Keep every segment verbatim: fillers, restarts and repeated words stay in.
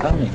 coming.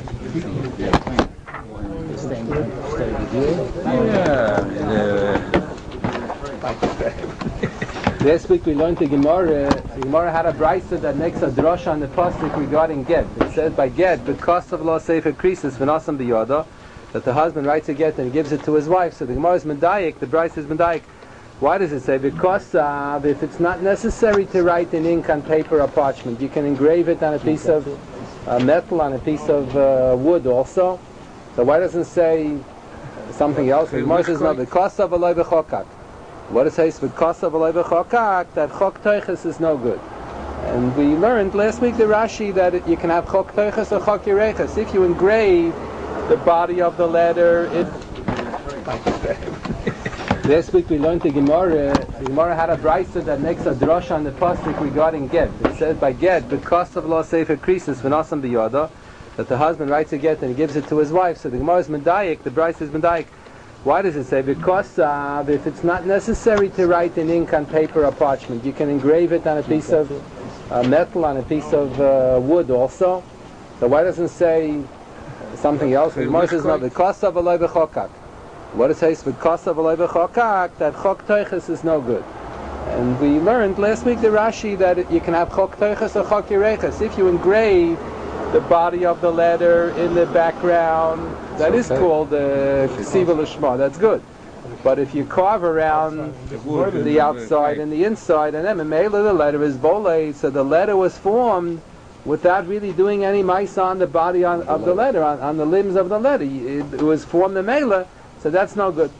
Last week we learned the Gemara. The Gemara had a brisa that makes a drasha on the pasuk regarding get. It says by get, because of law sefer krisis v'nasam biyada, that the husband writes a get and he gives it to his wife. So the Gemara is medayik, the brisa is medayik. Why does it say? Because uh, if it's not necessary to write in ink on paper or parchment, you can engrave it on a piece of uh, metal, on a piece of uh, wood also. So why doesn't it say something else? The Gemara says no, because of aloi b'chokak. What it says, because of aloi b'chokak, that chok toiches is no good. And we learned last week the Rashi that it, you can have chok toiches or chok yireches. If you engrave the body of the letter, it... Last week we learned the Gemara. The Gemara had a brisa that makes a drasha on the pasuk regarding get. It says by get, because of law sefer krisis v'nasam biyada, that the husband writes a get and he gives it to his wife. So the Gemara is medayik, the brisa is medayik. Why does it say? Because uh, if it's not necessary to write in ink on paper or parchment, you can engrave it on a piece of uh, metal, on a piece of uh, wood also. So why doesn't it say something else? The Gemara says no, because of aloi b'chokak. What it says, because of aloi b'chokak, that chok toiches is no good. And we learned last week the Rashi that it, you can have chok toiches or chok yireches. If you engrave the body of the letter in the background, that is called the ksiva l'shma. That's good. But if you carve around the outside and the inside, and then memela the letter is volei, so the letter was formed without really doing any maisa on the body on, of the letter, on, on the limbs of the letter. It, it was formed memela, so that's no good.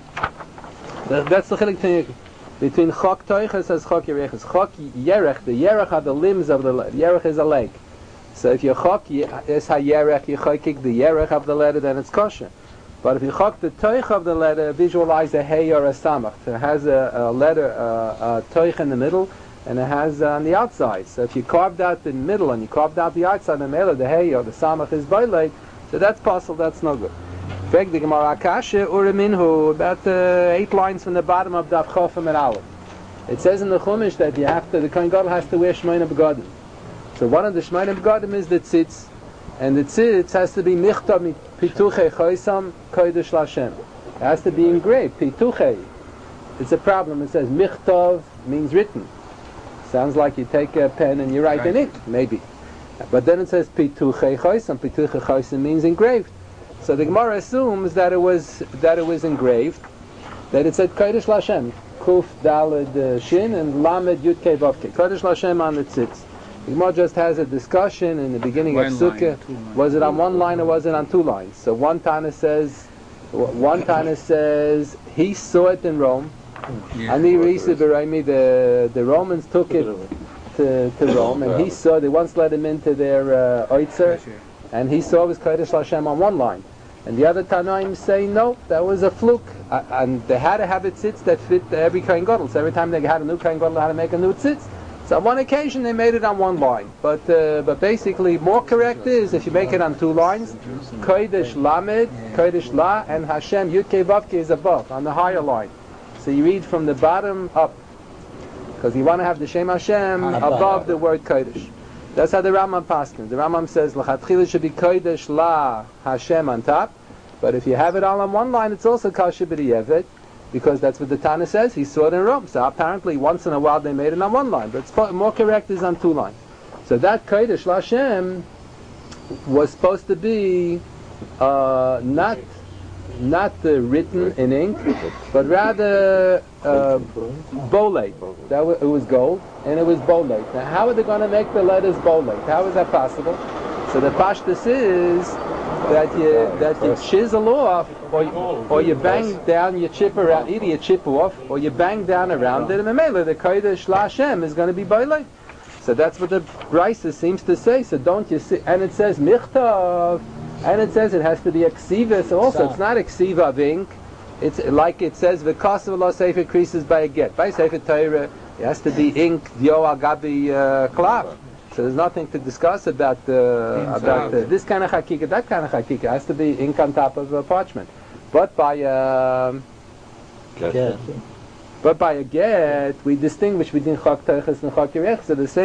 That's the chilik thing between chok toiches and chok yereches. Chok yerech, the yerech are the limbs of the letter. Yerech is a leg. So if you chok is hayerech, you chokik the yerech of the letter, then it's kosher. But if you chok the toich of the letter, visualize a hey or a samach. So it has a, a letter, uh, a toich in the middle, and it has uh, on the outside. So if you carved out the middle and you carved out the outside, the mela, the hey or the samach is boiled, so that's possible. That's no good. The Gemara Akasha Uraminhu, about uh, eight lines from the bottom of Daf Chofim and Aleph. It says in the Chumash that you have to, the Kohen Gadol has to wear Shmoyne Begadim. So one of the Shmoyne Begadim is the tzitz, and the tzitz has to be Michtav Pituchei Choisam Kodesh Lashem. It has to be engraved. Pituchei. It's a problem. It says Michtav means written. Sounds like you take a pen and you write in it, maybe. But then it says Pituchei Choisam. Pituchei Choisam means engraved. So the Gemara assumes that it was that it was engraved, that it said Kodesh Lashem, Kuf Daled uh, Shin and Lamed Yud Kei Vav Kei. Kodesh Lashem on the tzitz. The Gemara just has a discussion in the beginning one of Sukkah. Was it on one line or was it on two lines? So one Tana says, one Tana says he saw it in Rome. And the the Romans took it to, to Rome, and he saw. They once let him into their uh, oitzer, and he saw it was Kodesh Lashem on one line. And the other Tanaim say, no, that was a fluke. Uh, and they had to have a tzitz that fit every Kohen Gadol. So every time they had a new Kohen Gadol, they had to make a new tzitz. So on one occasion, they made it on one line. But uh, but basically, more correct is, if you make it on two lines, Kodesh Lamed, Kodesh La, and Hashem, Yud Kei Vav Kei is above, on the higher line. So you read from the bottom up. Because you want to have the Shem Hashem above the word Kodesh. That's how the Rambam paskins. The Rambam says l'chatchila should be Kodesh La Hashem on top, but if you have it all on one line, it's also Kasher B'di'evet, because that's what the Tana says. He saw it in Rome. So apparently, once in a while they made it on one line, but it's more correct is on two lines. So that Kodesh La Hashem was supposed to be uh, not not uh, written in ink, but rather uh, bolate. That w- it was gold, and it was bolate. Now, how are they going to make the letters bolate? How is that possible? So the pashtus is that you that you chisel off, or you, or you bang down, you chip around, either you chip off, or you bang down around it, and memela the Kodesh La Hashem is going to be bolate. So that's what the Brisa seems to say. So don't you see? And it says michtav. And it says it has to be a ksiva also. It's not a ksiva of ink. It's like it says v'kas of Allah sefer creases by a get. By sefer Torah, it has to be ink dio al gabi klav. So there's nothing to discuss about the about the, this kind of hakika, that kind of hakika. It has to be ink on top of a parchment. But by um, but by a get, we distinguish between chak teiches and chak yireches. So the same sh-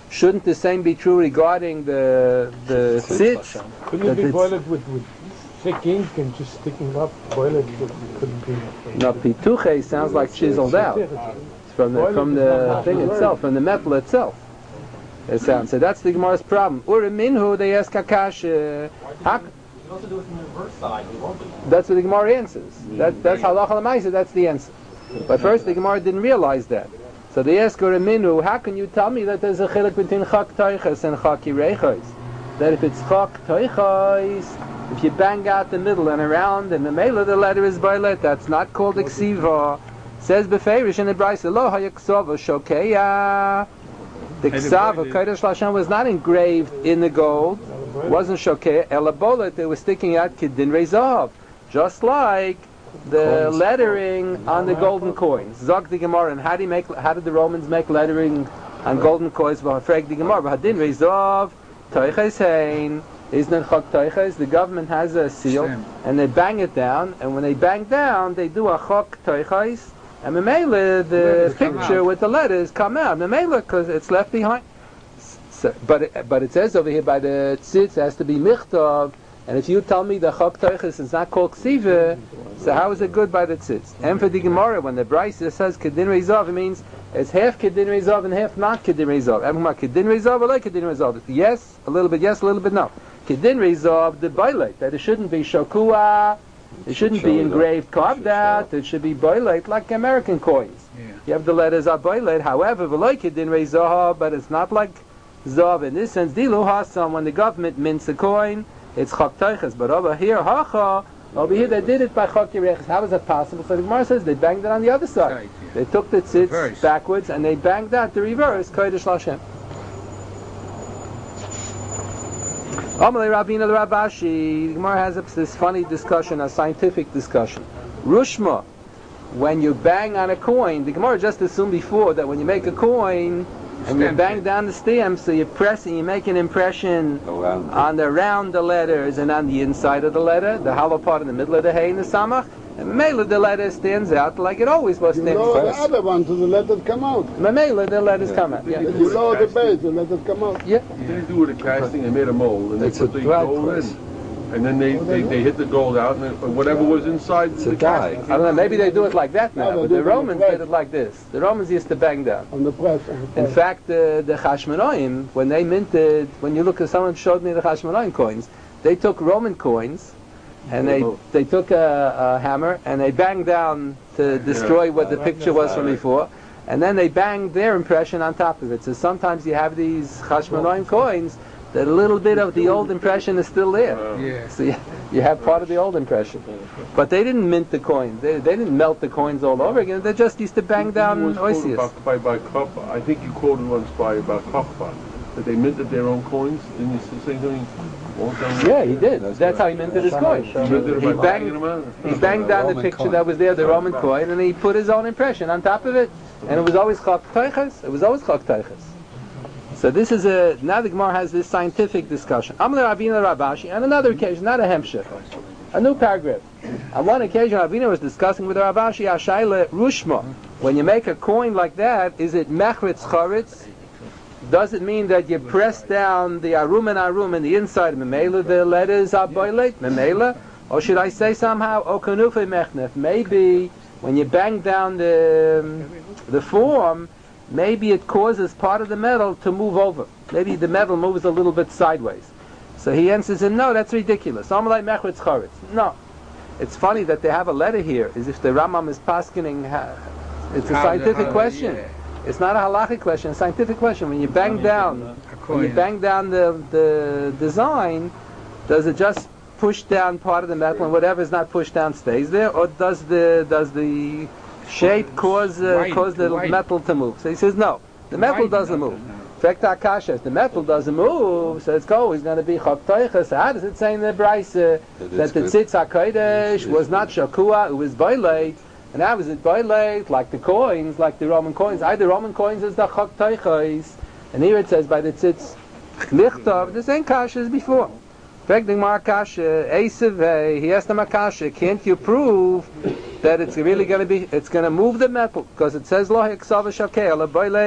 Shouldn't the same be true regarding the the tzitz? Couldn't it be boiled with, with thick ink and just sticking up? Boil it, it couldn't be. No, pituche sounds like chiseled out. It's from the from the thing itself, from the metal itself. It sounds. So that's the Gemara's problem. Uraminhu, they ask Akash. Uh, also do it from the reverse side. that's what the Gemara answers. That, that's halacha l'maisa. That's the answer. But first, the Gemara didn't realize that. So they ask Uraminhu, how can you tell me that there's a chilek between chak toiches and chak yireichos? That if it's chak toiches, if you bang out the middle and around, and the mela the letter is boilet, that's not called ksiva. Says beferish in the brayse, lo hayaksova shokeya. The ksav, Kodesh Lashon, was not engraved in the gold, wasn't shokeh, elabolet, it was sticking out kidin rezav, just like the lettering on the golden coins. Zog the Gemara, and how, do you make, how did the Romans make lettering on golden coins? Frag the Gemara, hadin rezav, toiches hein, isn't it chok toiches? The government has a seal, and they bang it down, and when they bang down, they do a chok toiches, and Memela, the picture with the letters come out. Memela, because it's left behind. So, but it, but it says over here by the tzitz it has to be michtav. And if you tell me the chok toiches is not called ksiva, so how is it good by the tzitz? And for the Gemara, when the Brisa says kedin rezav, it means it's half kedin rezav and half not kedin rezav. I'm about kedin rezav or like kedin rezav. Yes, a little bit yes, a little bit no. Kedin rezav, the bailate, that it shouldn't be shokua. It shouldn't be engraved, carved out. It should be boiled like American coins. Yeah. You have the letters are boiled. However, v'loikidin rei zahav, but it's not like zahav in this sense. Dilu hasam, when the government mints a coin, it's chak toiches. But over here, hacha, over here they did it by chak yireiches. How is that possible? So the Gemara says they banged it on the other side. Right, yeah. They took the tzitz reverse. backwards and they banged out the reverse. Kodesh Lashem. Amalei Rabbeinu Rabashi. The Gemara has this funny discussion, a scientific discussion. Rushma, when you bang on a coin, the Gemara just assumed before that when you make a coin and you bang down the stem, so you press and you make an impression on the around the letters and on the inside of the letter, the hollow part in the middle of the hay and the samach. And Mamela, the letter stands out like it always was standing. You lower the other one to the letters come out. Mamela, the letters yeah. come out. Yeah. You lower the base, the letters come out. Yeah. They didn't do it a casting, they made a mold, and they it's put the gold place. in. And then they, they, they hit the gold out, and then whatever was inside it's the casting. I don't know, maybe they do it like that now, no, but the Romans did it like this. The Romans used to bang down. On the press. On the press. In fact, uh, the Chashmonaim, when they minted, when you look at someone showed me the Chashmonaim coins, they took Roman coins, and they they took a, a hammer and they banged down to destroy what the picture was from before, and then they banged their impression on top of it. So sometimes you have these Chashmonaim coins that a little bit of the old impression is still there. Yeah. So you, you have part of the old impression. But they didn't mint the coins. They, they didn't melt the coins all over again. They just used to bang down oisius. By, by Kochba. I think you quoted once by about Kochba, that they minted their own coins. Didn't you say something? Yeah, he did. That's, That's how he minted his coin. He, he banged, he banged down the picture that was there, the Roman coin, and he put his own impression on top of it. And it was always chak teiches. It was always chak teiches. So this is a, now the Gemara has this scientific discussion. Amalei Rabbeinu Rabashi, on another occasion, not a hemshech, a new paragraph. On one occasion, Rabbeinu was discussing with Rabashi, Ashayle Rushma. When you make a coin like that, is it mechritz charitz? Does it mean that you press down the arum and arum in the inside of Memela, the letters are boiled, Memela? Or should I say somehow, Okanufe Mechnef? Maybe when you bang down the, the form, maybe it causes part of the metal to move over. Maybe the metal moves a little bit sideways. So he answers him, no, that's ridiculous. Amalei Mechritz Charetz. No. It's funny that they have a letter here, as if the Rambam is paskening. It's a scientific question. It's not a halachic question, it's a scientific question. When you bang down, when you bang down the, the design, does it just push down part of the metal and whatever is not pushed down stays there, or does the does the shape cause uh, cause the metal to move? So he says no, the metal doesn't move. In fact, Akasha, if the metal doesn't move, so it's always going to be chak teiches. How does it say in the Brisa that the tzitz hakodesh was not shakua, it was boiled? And how is it boiled? Like the coins, like the Roman coins. Either Roman coins is the chak teiches, and here it says by the tzitz lichtav. The same kasha as before. Vegding Markasha, Esav, he asked the Makasha, can't you prove that it's really going to be, it's going to move the metal? Because it says, Lo heksav shakeh, la boiled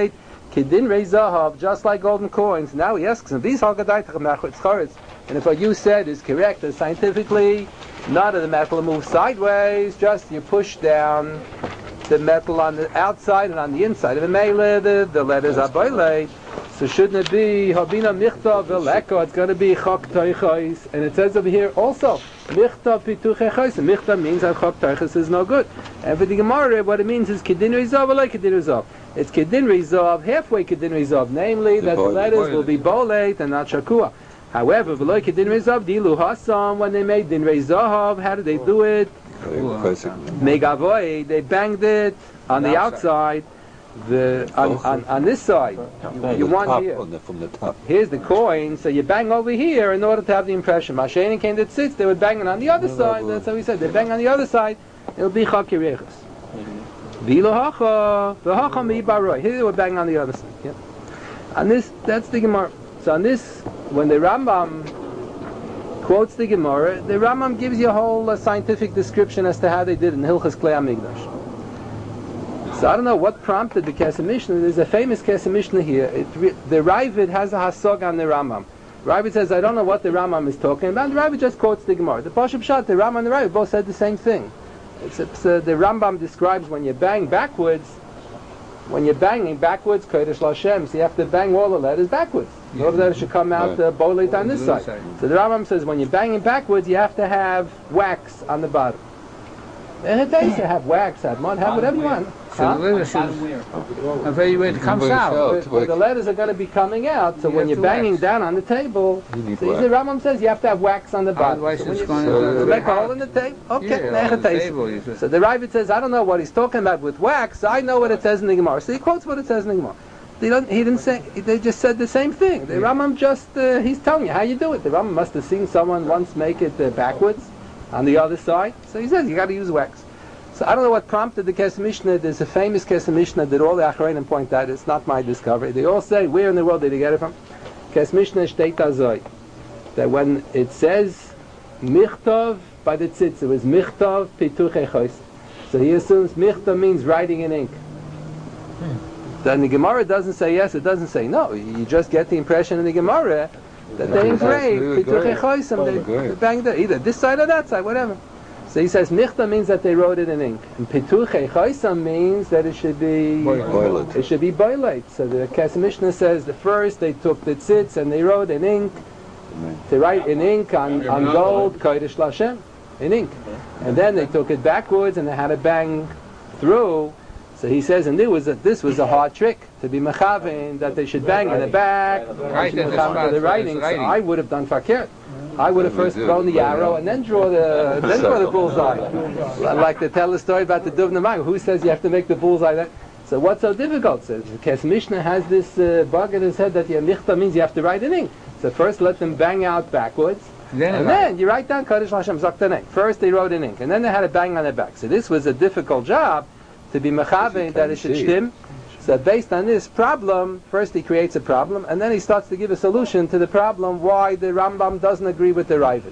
Kedin Rei Zahav, just like golden coins. Now he asks him, these Hagadaitach Mechutz Charetz. And if what you said is correct, that scientifically, none of the metal moves sideways, just you push down the metal on the outside and on the inside of the mele, the, the letters are boiled. So shouldn't it be Habina Michtav Veleko? It's going to be Chok Toichos. And it says over here also, Michtav Pituchechos. And Michtav means that Chok Toichos is no good. And for the Gemara, what it means is Kedin Rizov or like Kedin Rizov. It's Kedin Rizov, halfway Kedin Rizov, namely that the letters will be Boleit and not Shakua. However, Veloy Kedin Rizov, Dilu Hasam, when they made Din Rizov, how did they do it? Megavoy, they banged it on the outside. The on, on, on this side, you want here. From the top. Here's the coin, so you bang over here in order to have the impression. Mashayin came that sits, they would bang it on the other side. That's how we said. They bang on the other side, it'll be chakirechus. V'lo hacha, v'hacha mi'baroi. Here they would bang on the other side. Yeah. And this, that's the Gemara. So on this, when the Rambam quotes the Gemara, the Rambam gives you a whole uh, scientific description as to how they did it in Hilchas Klei HaMikdash. So I don't know what prompted the Kesef Mishnah. There's a famous Kesef Mishnah here. It re- the Ravid has a hasog on the Rambam. Ravid says, I don't know what the Rambam is talking about. The Ravid just quotes the Gemara. The Pashup Pshat, the Rambam and the Ravid both said the same thing. It's, it's, uh, the Rambam describes when you bang backwards, when you're banging backwards, Kodesh Lashem, so you have to bang all the letters backwards. In order that it should come out uh, bolet on this side. So the Rambam says when you're banging backwards, you have to have wax on the bottom. And it does have wax, have mud, have whatever you want. Huh? A very way it comes out. But, but the letters are going to be coming out, so You when have you're to banging wax. down on the table, You need so wax. the Rambam says you have to have wax on the bottom. Otherwise So when it's you- going So to make a hole in the table. Okay, Yeah, on the Nechatais. table, you said. So the Ravid says, I don't know what he's talking about with wax. I know what it says in the Gemara. So he quotes what it says in the Gemara. They don't, he didn't say. They just said the same thing. The Rambam just uh, he's telling you how you do it. The Rambam must have seen someone once make it uh, backwards on the other side. So he says you got to use wax. So I don't know what prompted the Kesef Mishnah. There's a famous Kesef Mishnah that all the Achronim point out. It's not my discovery. They all say, where in the world did he get it from? Kesef Mishnah Shteit Azoi. That when it says Michtov by the tzitz, it was Michtov Pituchei Chos. So he assumes Michtov means writing in ink. Then the Gemara doesn't say yes, it doesn't say no. You just get the impression in the Gemara that they engraved Pituchei Chosim, they, they banged it, either this side or that side, whatever. So he says Michta means that they wrote it in ink. And Pituchei Chosim means that it should be Boiled. it should be boiled. So the Kesef Mishnah says the first they took the tzitz and they wrote in ink, to write in ink on, on gold, Kodesh Lashem, in ink. And then they took it backwards and they had to bang through. So he says, and it was a, this was a hard trick to be mechavin, that they should bang in the back, Right, they should that's mechavin right, for the it's writing. So writing. I would have done fakir. I would have first thrown the arrow and then draw the then draw the bullseye. Like to tell the story about the Duvna Mag. Who says you have to make the bullseye then? So what's so difficult? Says Kesef Mishnah has this uh, bug in his head that your michta means you have to write in ink. So first let them bang out backwards. Then And it- then you write down Kodesh Lashem Zaktanei. First they wrote in ink, and then they had to bang on their back. So this was a difficult job to be mechavein that it should see. shtim. So based on this problem, first he creates a problem, and then he starts to give a solution to the problem why the Rambam doesn't agree with the Ravid.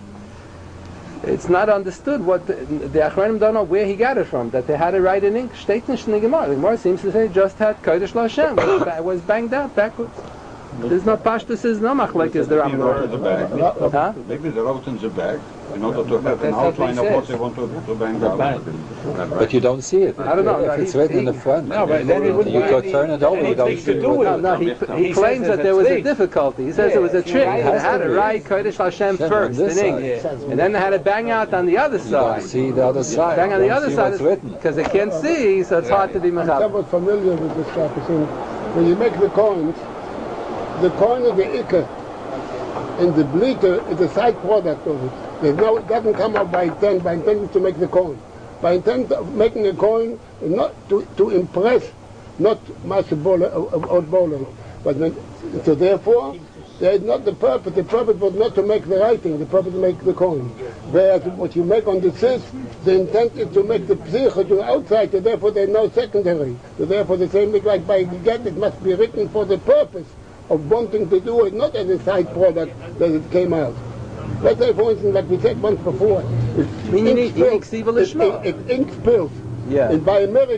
It's not understood what the, the Achronim don't know where he got it from, that they had to write in ink. Steht nicht in the Gemara. The Gemara seems to say just had Kodesh Lashem, was, ba- was banged out backwards. There's no pashtus, is no machlek is the Maybe wrote in the Rambam. bag. Huh? Maybe they wrote in the bag in order to have an That's what outline he of what says. they want to, to bang out. But you don't see it. I don't know. If No, it's he- written in he- the front. No, but then it wouldn't you be could any- turn it over without anything to seeing do what- with No, it. no, he, he He claims says that there was a it's difficulty. He says Yeah, it was a it's trick. right. They had to write Kodesh Hashem Shem first on this in ink, side. and then they had to bang out on the other You don't side. see the other side. Bang on You the don't other see side what's written. because they can't see, so it's hard to be I'm mechab. somewhat familiar with this type of thing. When you make the coins, the coin of the ikka and the bleater is a side product of it. There's no, it doesn't come out by intent. By intent is to make the coin. By intent of making a coin, not to, to impress, not master bowler or bowler, but when, so therefore there is not the purpose. The purpose was not to make the writing. The purpose to make the coin. Whereas what you make on the cis, the intent is to make the psicha to outside. So therefore there's no secondary. So therefore the same thing like by get it must be written for the purpose of wanting to do it, not as a side product that it came out. Let's say, for instance, like we said once before, it's mean, you ink need- you need spills. ksiva It's lishma. ink- it's ink spills. Yeah. And by a miracle,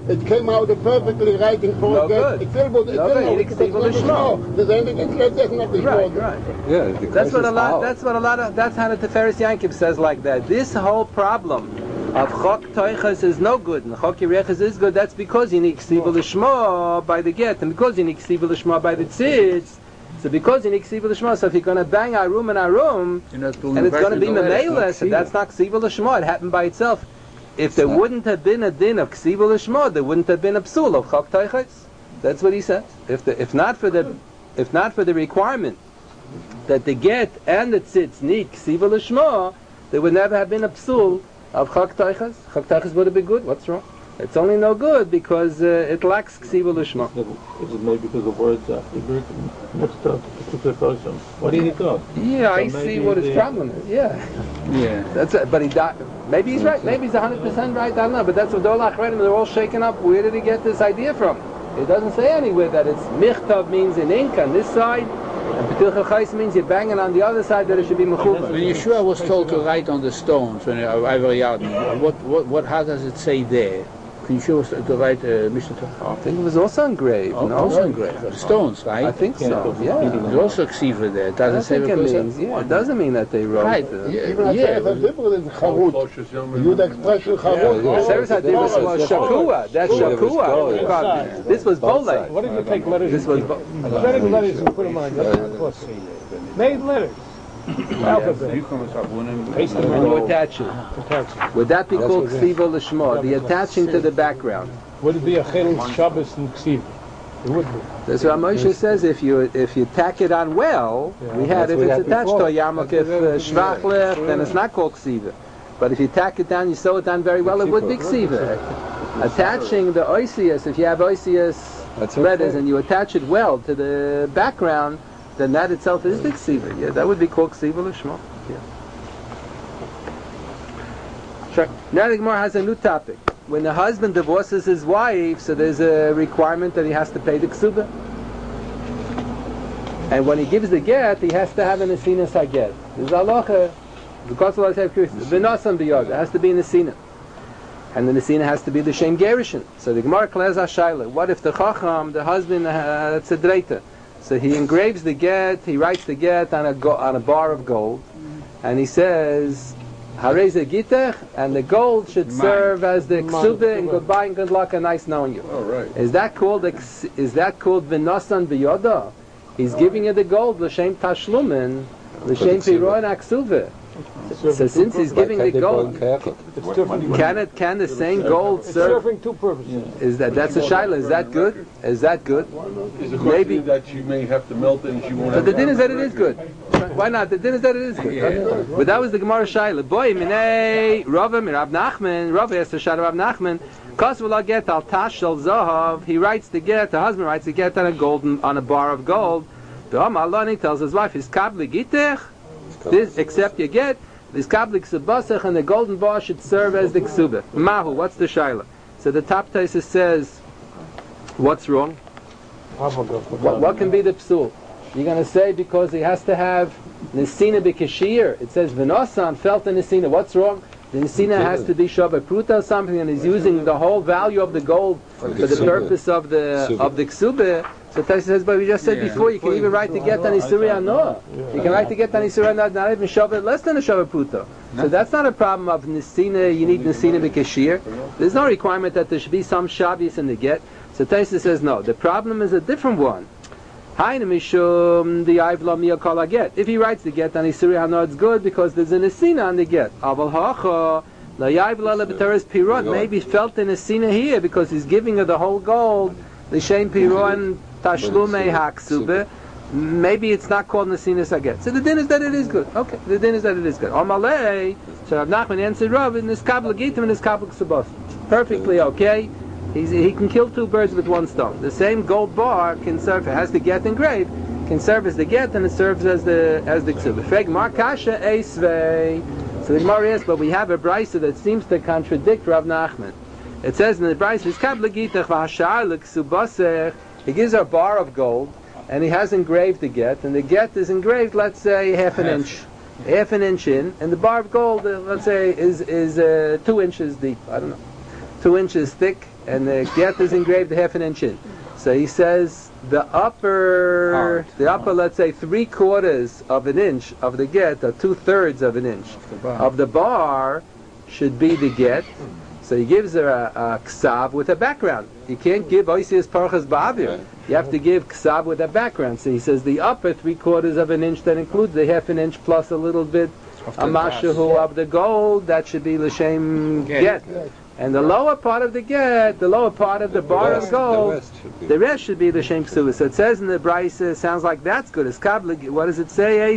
It came out perfectly writing for No a get. good. It's still good. It's No still good. no, You it's didn't not see the Lishma. There's anything that's that's not Lishma. Right, right. Yeah, the That's question what a is lot. how. That's what a lot of. That's how the Tiferes Yankiv says like that. This whole problem of Chok Toichas is no good and Chok Yerechas is good. That's because you need Ksiva Lishma by the get, and because you need Ksiva Lishma by the tzitz. So because you need Ksiva Lishma, so if you're going to bang our room and our room, and it's going to be Memela, so that's not Ksiva Lishma. It happened by itself. If there wouldn't have been a din of Ksiva Lishma, there wouldn't have been a psul of Chok Toichas. That's what he says. If the, if not for the if not for the requirement that the get and the tzitz need Ksiva Lishma, there would never have been a psul of Chok Toichas. Chok Toichas would have been good. What's wrong? It's only no good because uh, it lacks Ksiva Lishma. Is it maybe because the words after Birk mixed up to the person? What do you think? Yeah, So I see maybe what his the- problem is. Yeah, Yeah. that's it. But he died. Maybe he's right. Maybe he's one hundred percent right. I don't know. But that's what Dolach read, and they're all shaken up. Where did he get this idea from? It doesn't say anywhere that it's Michtav means in ink on this side, and Petucha Chais means you're banging on the other side that it should be Mechuva. When Yeshua was told to write on the stones when I was young, what, what, what, how does it say there? When Yeshua was to write uh, Mishnah Torah? I think it was also engraved. Oh, no? also engraved. The stones, right? I think so. Yeah. There's also ksiva there. It I doesn't don't say think it because means. Yeah, it doesn't mean that they wrote. Right. Uh, Yeah. Even yeah. a Dibber is Charut. You the expression Charut. Yeah, yeah. Sarah's idea was was Shakua. That's Yeah, it was Shakua. gold. This was Both Bole. sides. What if you take letters? This was and- Bo- Letters, letters and put them on. That's not close. Made letters. Alphabet. Paste them when you on. attach it. Attach. Would that be That's called what it Ksiva Lishma? The attaching to the background. Would it be a Chel Shabbos and Ksiv? It would be. That's what Moshe says. If you if you tack it on well, Yeah. we had That's if what we it's had attached to before. a yarmulke, if uh, shvachlech, then it's not called ksiva. But if you tack it down, you sew it down very well, it would be ksiva. Attaching the oisius, if you have oisius That's letters okay. and you attach it well to the background, then that itself is the ksiva. Yeah, that would be called ksiva l'shma. Yeah. Sure. Now the Gemara has a new topic. When the husband divorces his wife, so there's a requirement that he has to pay the ksuba. And when he gives the get, he has to have an asina saget. There's halacha, because of the v'nasan b'yod, it has to be an asina. And the asina has to be the shem gerishin. So the Gemara klez hashayla. What if the chacham, the husband, uh, it's a dreita? So he engraves the get, he writes the get on a go, on a bar of gold, and he says, Hareze gitech, and the gold should Mine. serve as the ksuba and goodbye and good luck and nice knowing you. All right. Is that called the ks- is that called v'nasan b'yoda? He's giving you the gold l'shem tashlumin, l'shem piroin aksuva. So since he's giving the gold, It's different. can it can the same gold It's serve? serving two purposes. Is that that's a shaila? Is that good? Is that good? Is it Maybe- maybe that she may have to melt it and she won't But have the to din is have that it it is good. Why not? The din is that it is good. Okay. But that was the Gemara shaila. Boy, minei Rava mir Rav Nachman. Rava has to shout Rav Nachman. Kosvula get al tashel zahav. He writes the get. The husband writes the get on a golden on a bar of gold. The Amalani tells his wife, "Is kabli gitech." This, except you get this kabli ksubasach, and the golden bar should serve as the ksuba. Mahu. What's the shaila? So the top taisa says, what's wrong? What, what can be the psul? You're going to say because he has to have Nesina b'kashir. It says v'nosan felt in Nesina. What's wrong? The Nesina has to be Shabbat Pruta or something, and he's using the whole value of the gold for the Ksubah. purpose of the Ksubah. of the ksubah. So Taisa says, but we just said Yeah. before, you can even write to get on Isuri Anoah. You can write to get on Isuri Anoah, not even Shabbat, less than a Shabbat Pruta. So that's not a problem of Nesina, you need Nesina b'kashir. There's no requirement that there should be some Shabbos in the get. So Taisa says, no, the problem is a different one. Hainu mishum the Ivla Miyakala get. If he writes the get on Isuri Hano, it's good because there's an Nesina on the get. Aval hacha la Yivla lebetaris pirot. Maybe felt in Nesina here because he's giving her the whole gold. The shem piron tashlume haksube. Maybe it's not called Nesina Saget. So the din is that it is good. Okay, the din is that it is good. Amalei. So Rav Nachman answered Rav in this kabbalah gitim and this kabbalah ksubos. Perfectly okay. He's, he can kill two birds with one stone. The same gold bar can serve, it has the get engraved, can serve as the get and it serves as the as the ksuba. Freg mar kasha eisvei. So the Gemara asks, but we have a brisa that seems to contradict Rav Nachman. It says in the brisa, "His kabla gitach v'hashar l'ksubasech." He gives her a bar of gold, and he has engraved the get, and the get is engraved, let's say, half an inch, half an inch in, and the bar of gold, uh, let's say, is is uh, two inches deep. I don't know, two inches thick. and the get is engraved a half an inch in. So he says the upper, the upper, let's say three quarters of an inch of the get, or two thirds of an inch of the bar should be the get. So he gives her a, a ksav with a background. You can't give oisias parchas ba'avir. You have to give ksav with a background. So he says the upper three quarters of an inch that includes the half an inch plus a little bit a mashahu of the gold, that should be l'shem get. And the lower part of the get, the lower part of the, the bar rest, of gold, the rest should be, the rest should be the shem ksuba. So it says in the Brisa, sounds like that's good. What does it say?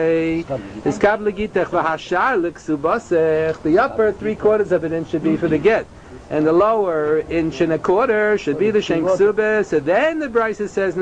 The upper three quarters of an inch should be for the get, and the lower inch and a quarter should be the shem ksuba. So then the Brisa says,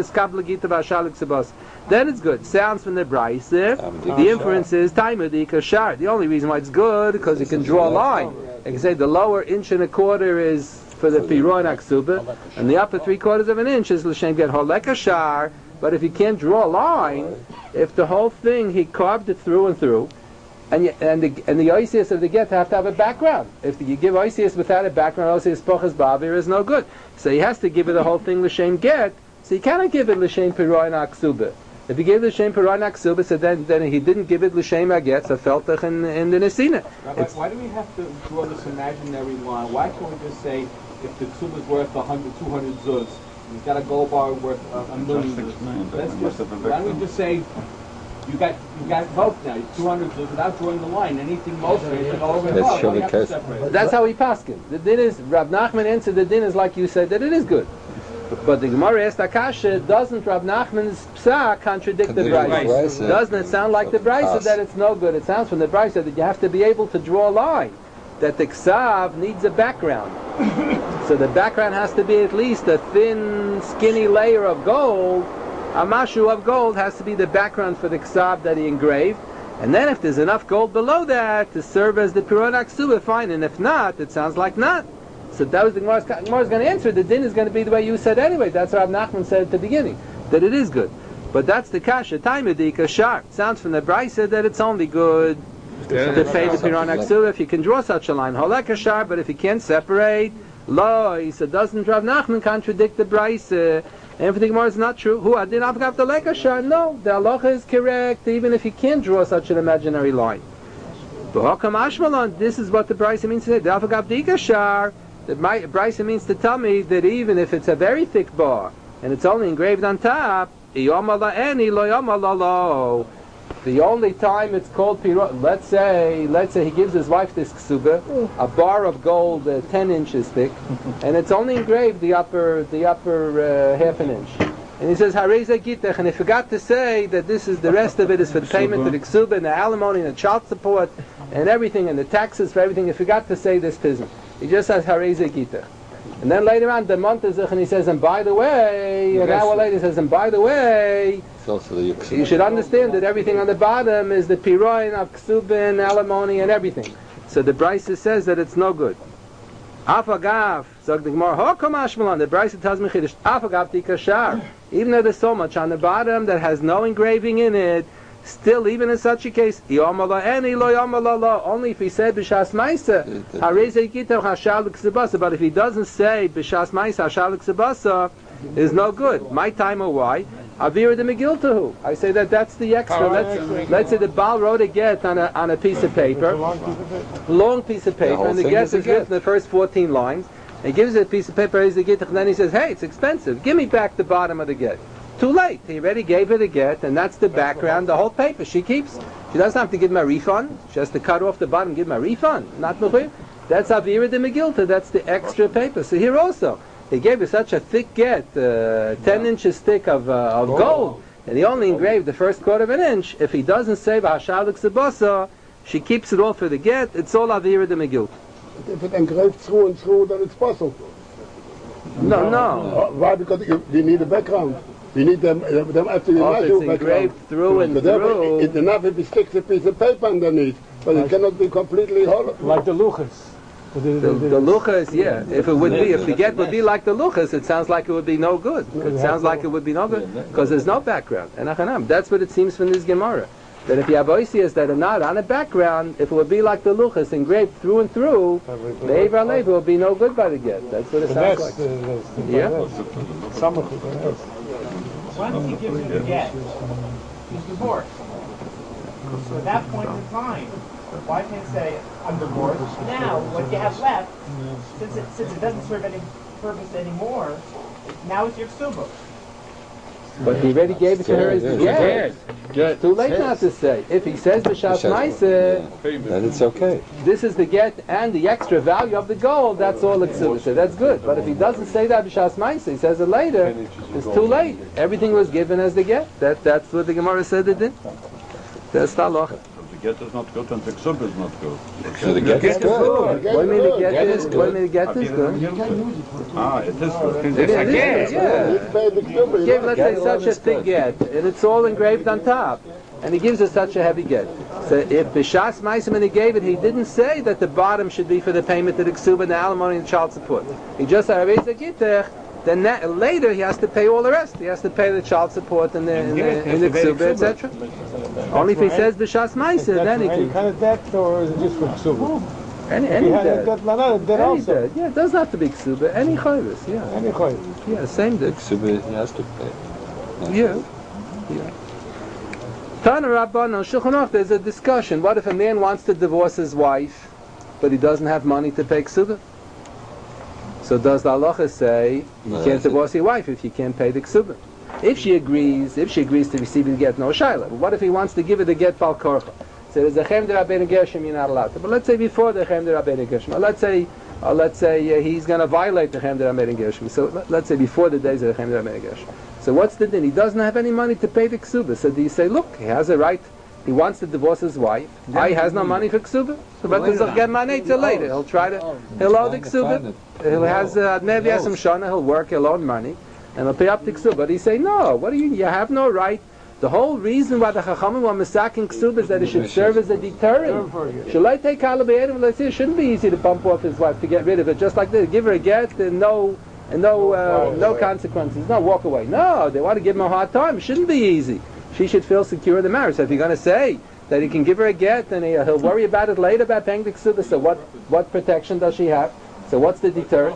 then it's good. Sounds from the Brisa. The inference is taimudi kashar. The only reason why it's good because you can draw a line. You can say the lower inch and a quarter is for the piron aksuba, and the upper three quarters of an inch is l'shem get holek ashar. But if you can't draw a line, if the whole thing he carved it through and through, and you, and the and the oisias of the get have to have a background. If you give oisias without a background, oisias pochas ba'avir is no good. So he has to give it the whole thing l'shem get. So you cannot give it l'shem piron aksuba. If he gave l'shem piron aksuba, so then then he didn't give it l'shem aget, so feltach in in the nesina. Rabbi, why do we have to draw this imaginary line? Why can't we just say if the ksuba is worth one hundred, two hundred zuz, he's got a gold bar worth a, a million zuz? Let's just, why don't we just say you got you got both now, two hundred zuz without drawing the line? Anything most anything all over the above. That's how he paskin. The din is Rab Nachman answered the din is like you said that it is good. But the Gemara asked Akasha, doesn't Rab Nachman's psa contradict the Brisa? Doesn't it sound like the Brisa that it's no good? It sounds from the Brisa that you have to be able to draw a line, that the ksav needs a background. So the background has to be at least a thin, skinny layer of gold. A mashu of gold has to be the background for the ksav that he engraved. And then if there's enough gold below that to serve as the piron aksuba, fine. And if not, it sounds like not. So that was the Gemara's, Gemara's going to answer. The din is going to be the way you said anyway. That's what Rav Nachman said at the beginning, that it is good. But that's the kasha. Taimudi kashar. Sounds from the Brisa that it's only good yeah, to pay the piron aksuba if you can draw such a line. Holek kashar. But if you can't separate, lo. He said, doesn't Rav Nachman contradict the Brisa? And for the Gemara, it's not true. Who adin avgav the lekashar? No, the halacha is correct even if you can't draw such an imaginary line. But hakam ashmalon. This is what the Brisa means today. The avgav the kashar. The Brisa means to tell me that even if it's a very thick bar and it's only engraved on top, the only time it's called pirot, let's say, let's say he gives his wife this ksuba, a bar of gold uh, ten inches thick, and it's only engraved the upper, the upper uh, half an inch. And he says, Hareza Gitech, and he forgot to say that this is, the rest of it is for the payment of the ksuba and the alimony and the child support and everything and the taxes for everything. He forgot to say this pism. He just says Hareza Gitech. And then later on, the Montezich, and he says, and by the way, an hour later he says, and by the way, you should understand that everything on the bottom is the piroin of ksubin, alimony, and everything. So the Brisa says that it's no good. Afagav, zog the Gemara, hokom ashmalan, the Brisa tells me chiddush, afagav tikashar, even though there's so much on the bottom that has no engraving in it, still, even in such a case, only if he said b'shas ma'isa, but if he doesn't say b'shas ma'isa hashal ksubasa, is no good. My time or why? Avira de Megiltahu. I say that that's the extra. Let's, let's say the Baal wrote a get on a on a piece of paper, long piece of paper, and the get is written the first fourteen lines. He gives it a piece of paper, and then he says, "Hey, it's expensive. Give me back the bottom of the get." Too late. He already gave her the get, and that's the background, the whole paper she keeps. She doesn't have to give him a refund. She has to cut off the bottom, give him a refund. Not mechuyev. That's Avira de Megilta. That's the extra paper. So here also, he gave her such a thick get, uh, ten inches thick of, uh, of gold, and he only engraved the first quarter of an inch. If he doesn't say B'Hashalik Sebasa, she keeps it all for the get. It's all Avira de Megilta. If it engraved through and through, then it's possible. No, no. Uh, why? Because you, you need a background. You need them, them after you oh, it's engraved through and through. It's enough if he sticks a piece of paper underneath, but it cannot be completely hollow. Like the luchas. The, the, the luchas, yeah. If it would be, if the get would be like the luchas, it sounds like it would be no good. It sounds like it would be no good because there's no background. And that's what it seems from this Gemara. that if you have oisias that are not on a background, if it would be like the luchas engraved through and through, the Eivra Lev will be no good by the get. That's what it sounds like. Yeah. Once he gives you the get, he's divorced. So at that point in time, the wife can say, I'm divorced. Now, what you have left, since it, since it doesn't serve any purpose anymore, now it's your ksuba. But he already gave it to her as the get. It's too late not to say. If he says b'shas ma'aseh, then it's okay. This is the get and the extra value of the gold, that's all it's so that's good. But if he doesn't say that b'shas ma'aseh, he says it later, it's too late. Everything was given as the get. That that's what the Gemara said it did. That's the halacha. The get is not good and the ksub is not good. So the get is good. What do you mean the get is good? What do you mean the get is good? Ah, it is good. It is, yeah. Give, let's say, such a thick get, and it's all engraved on top. And he gives us such a heavy get. So if B'shas Ma'aseh when he gave it, he didn't say that the bottom should be for the payment to the ksuba, the alimony, and child support. He just said, then that, later he has to pay all the rest. He has to pay the child support and the, and the, and the ksuba, et cetera. Only if he says B'shas Ma'aseh, then he can. Any kind of debt, or is it just for ksuba? Any, any he had debt. a debt, another debt Any also. debt. Yeah, it doesn't have to be ksuba. Any chayvus, yeah. Any chayvus. Yeah, same debt. Ksuba he has to pay. Yeah. Yeah. Tana Rabban on Shulchan Aruch, there's a discussion. What if a man wants to divorce his wife, but he doesn't have money to pay ksuba? So does the halacha say you No, can't divorce your wife if you can't pay the ksuba? If she agrees, if she agrees to receive the get, no shaila. But what if he wants to give her the get bal korcha? So there's a chem de rabbeinu gershom, you're not allowed to. But let's say before the chem de rabbeinu gershom, or let's say, or let's say uh, he's going to violate the chem de rabbeinu gershom. So let, let's say before the days of the chem de rabbeinu gershom. So what's the din? He doesn't have any money to pay the ksuba. So do you say, look, he has a right. He wants to divorce his wife. Yeah, he has no money for ksuba. So but he'll get money till later. He'll try to. He'll owe the ksuba. He has uh, maybe has some shana. He'll work. He'll own money, and he'll pay up the ksuba. But he say, no. What do you? You have no right. The whole reason why the chachamim were masaking ksuba is that it should serve as a deterrent. Shall I take halabayim? Let's say it shouldn't be easy to bump off his wife to get rid of it. Just like this, give her a get and no. And no, uh, no consequences. No, walk away. No, they want to give him a hard time. It shouldn't be easy. She should feel secure in the marriage. So if you're going to say that he can give her a get, then he, he'll worry about it later about paying the ksuba. So what, what protection does she have? So what's the deterrent?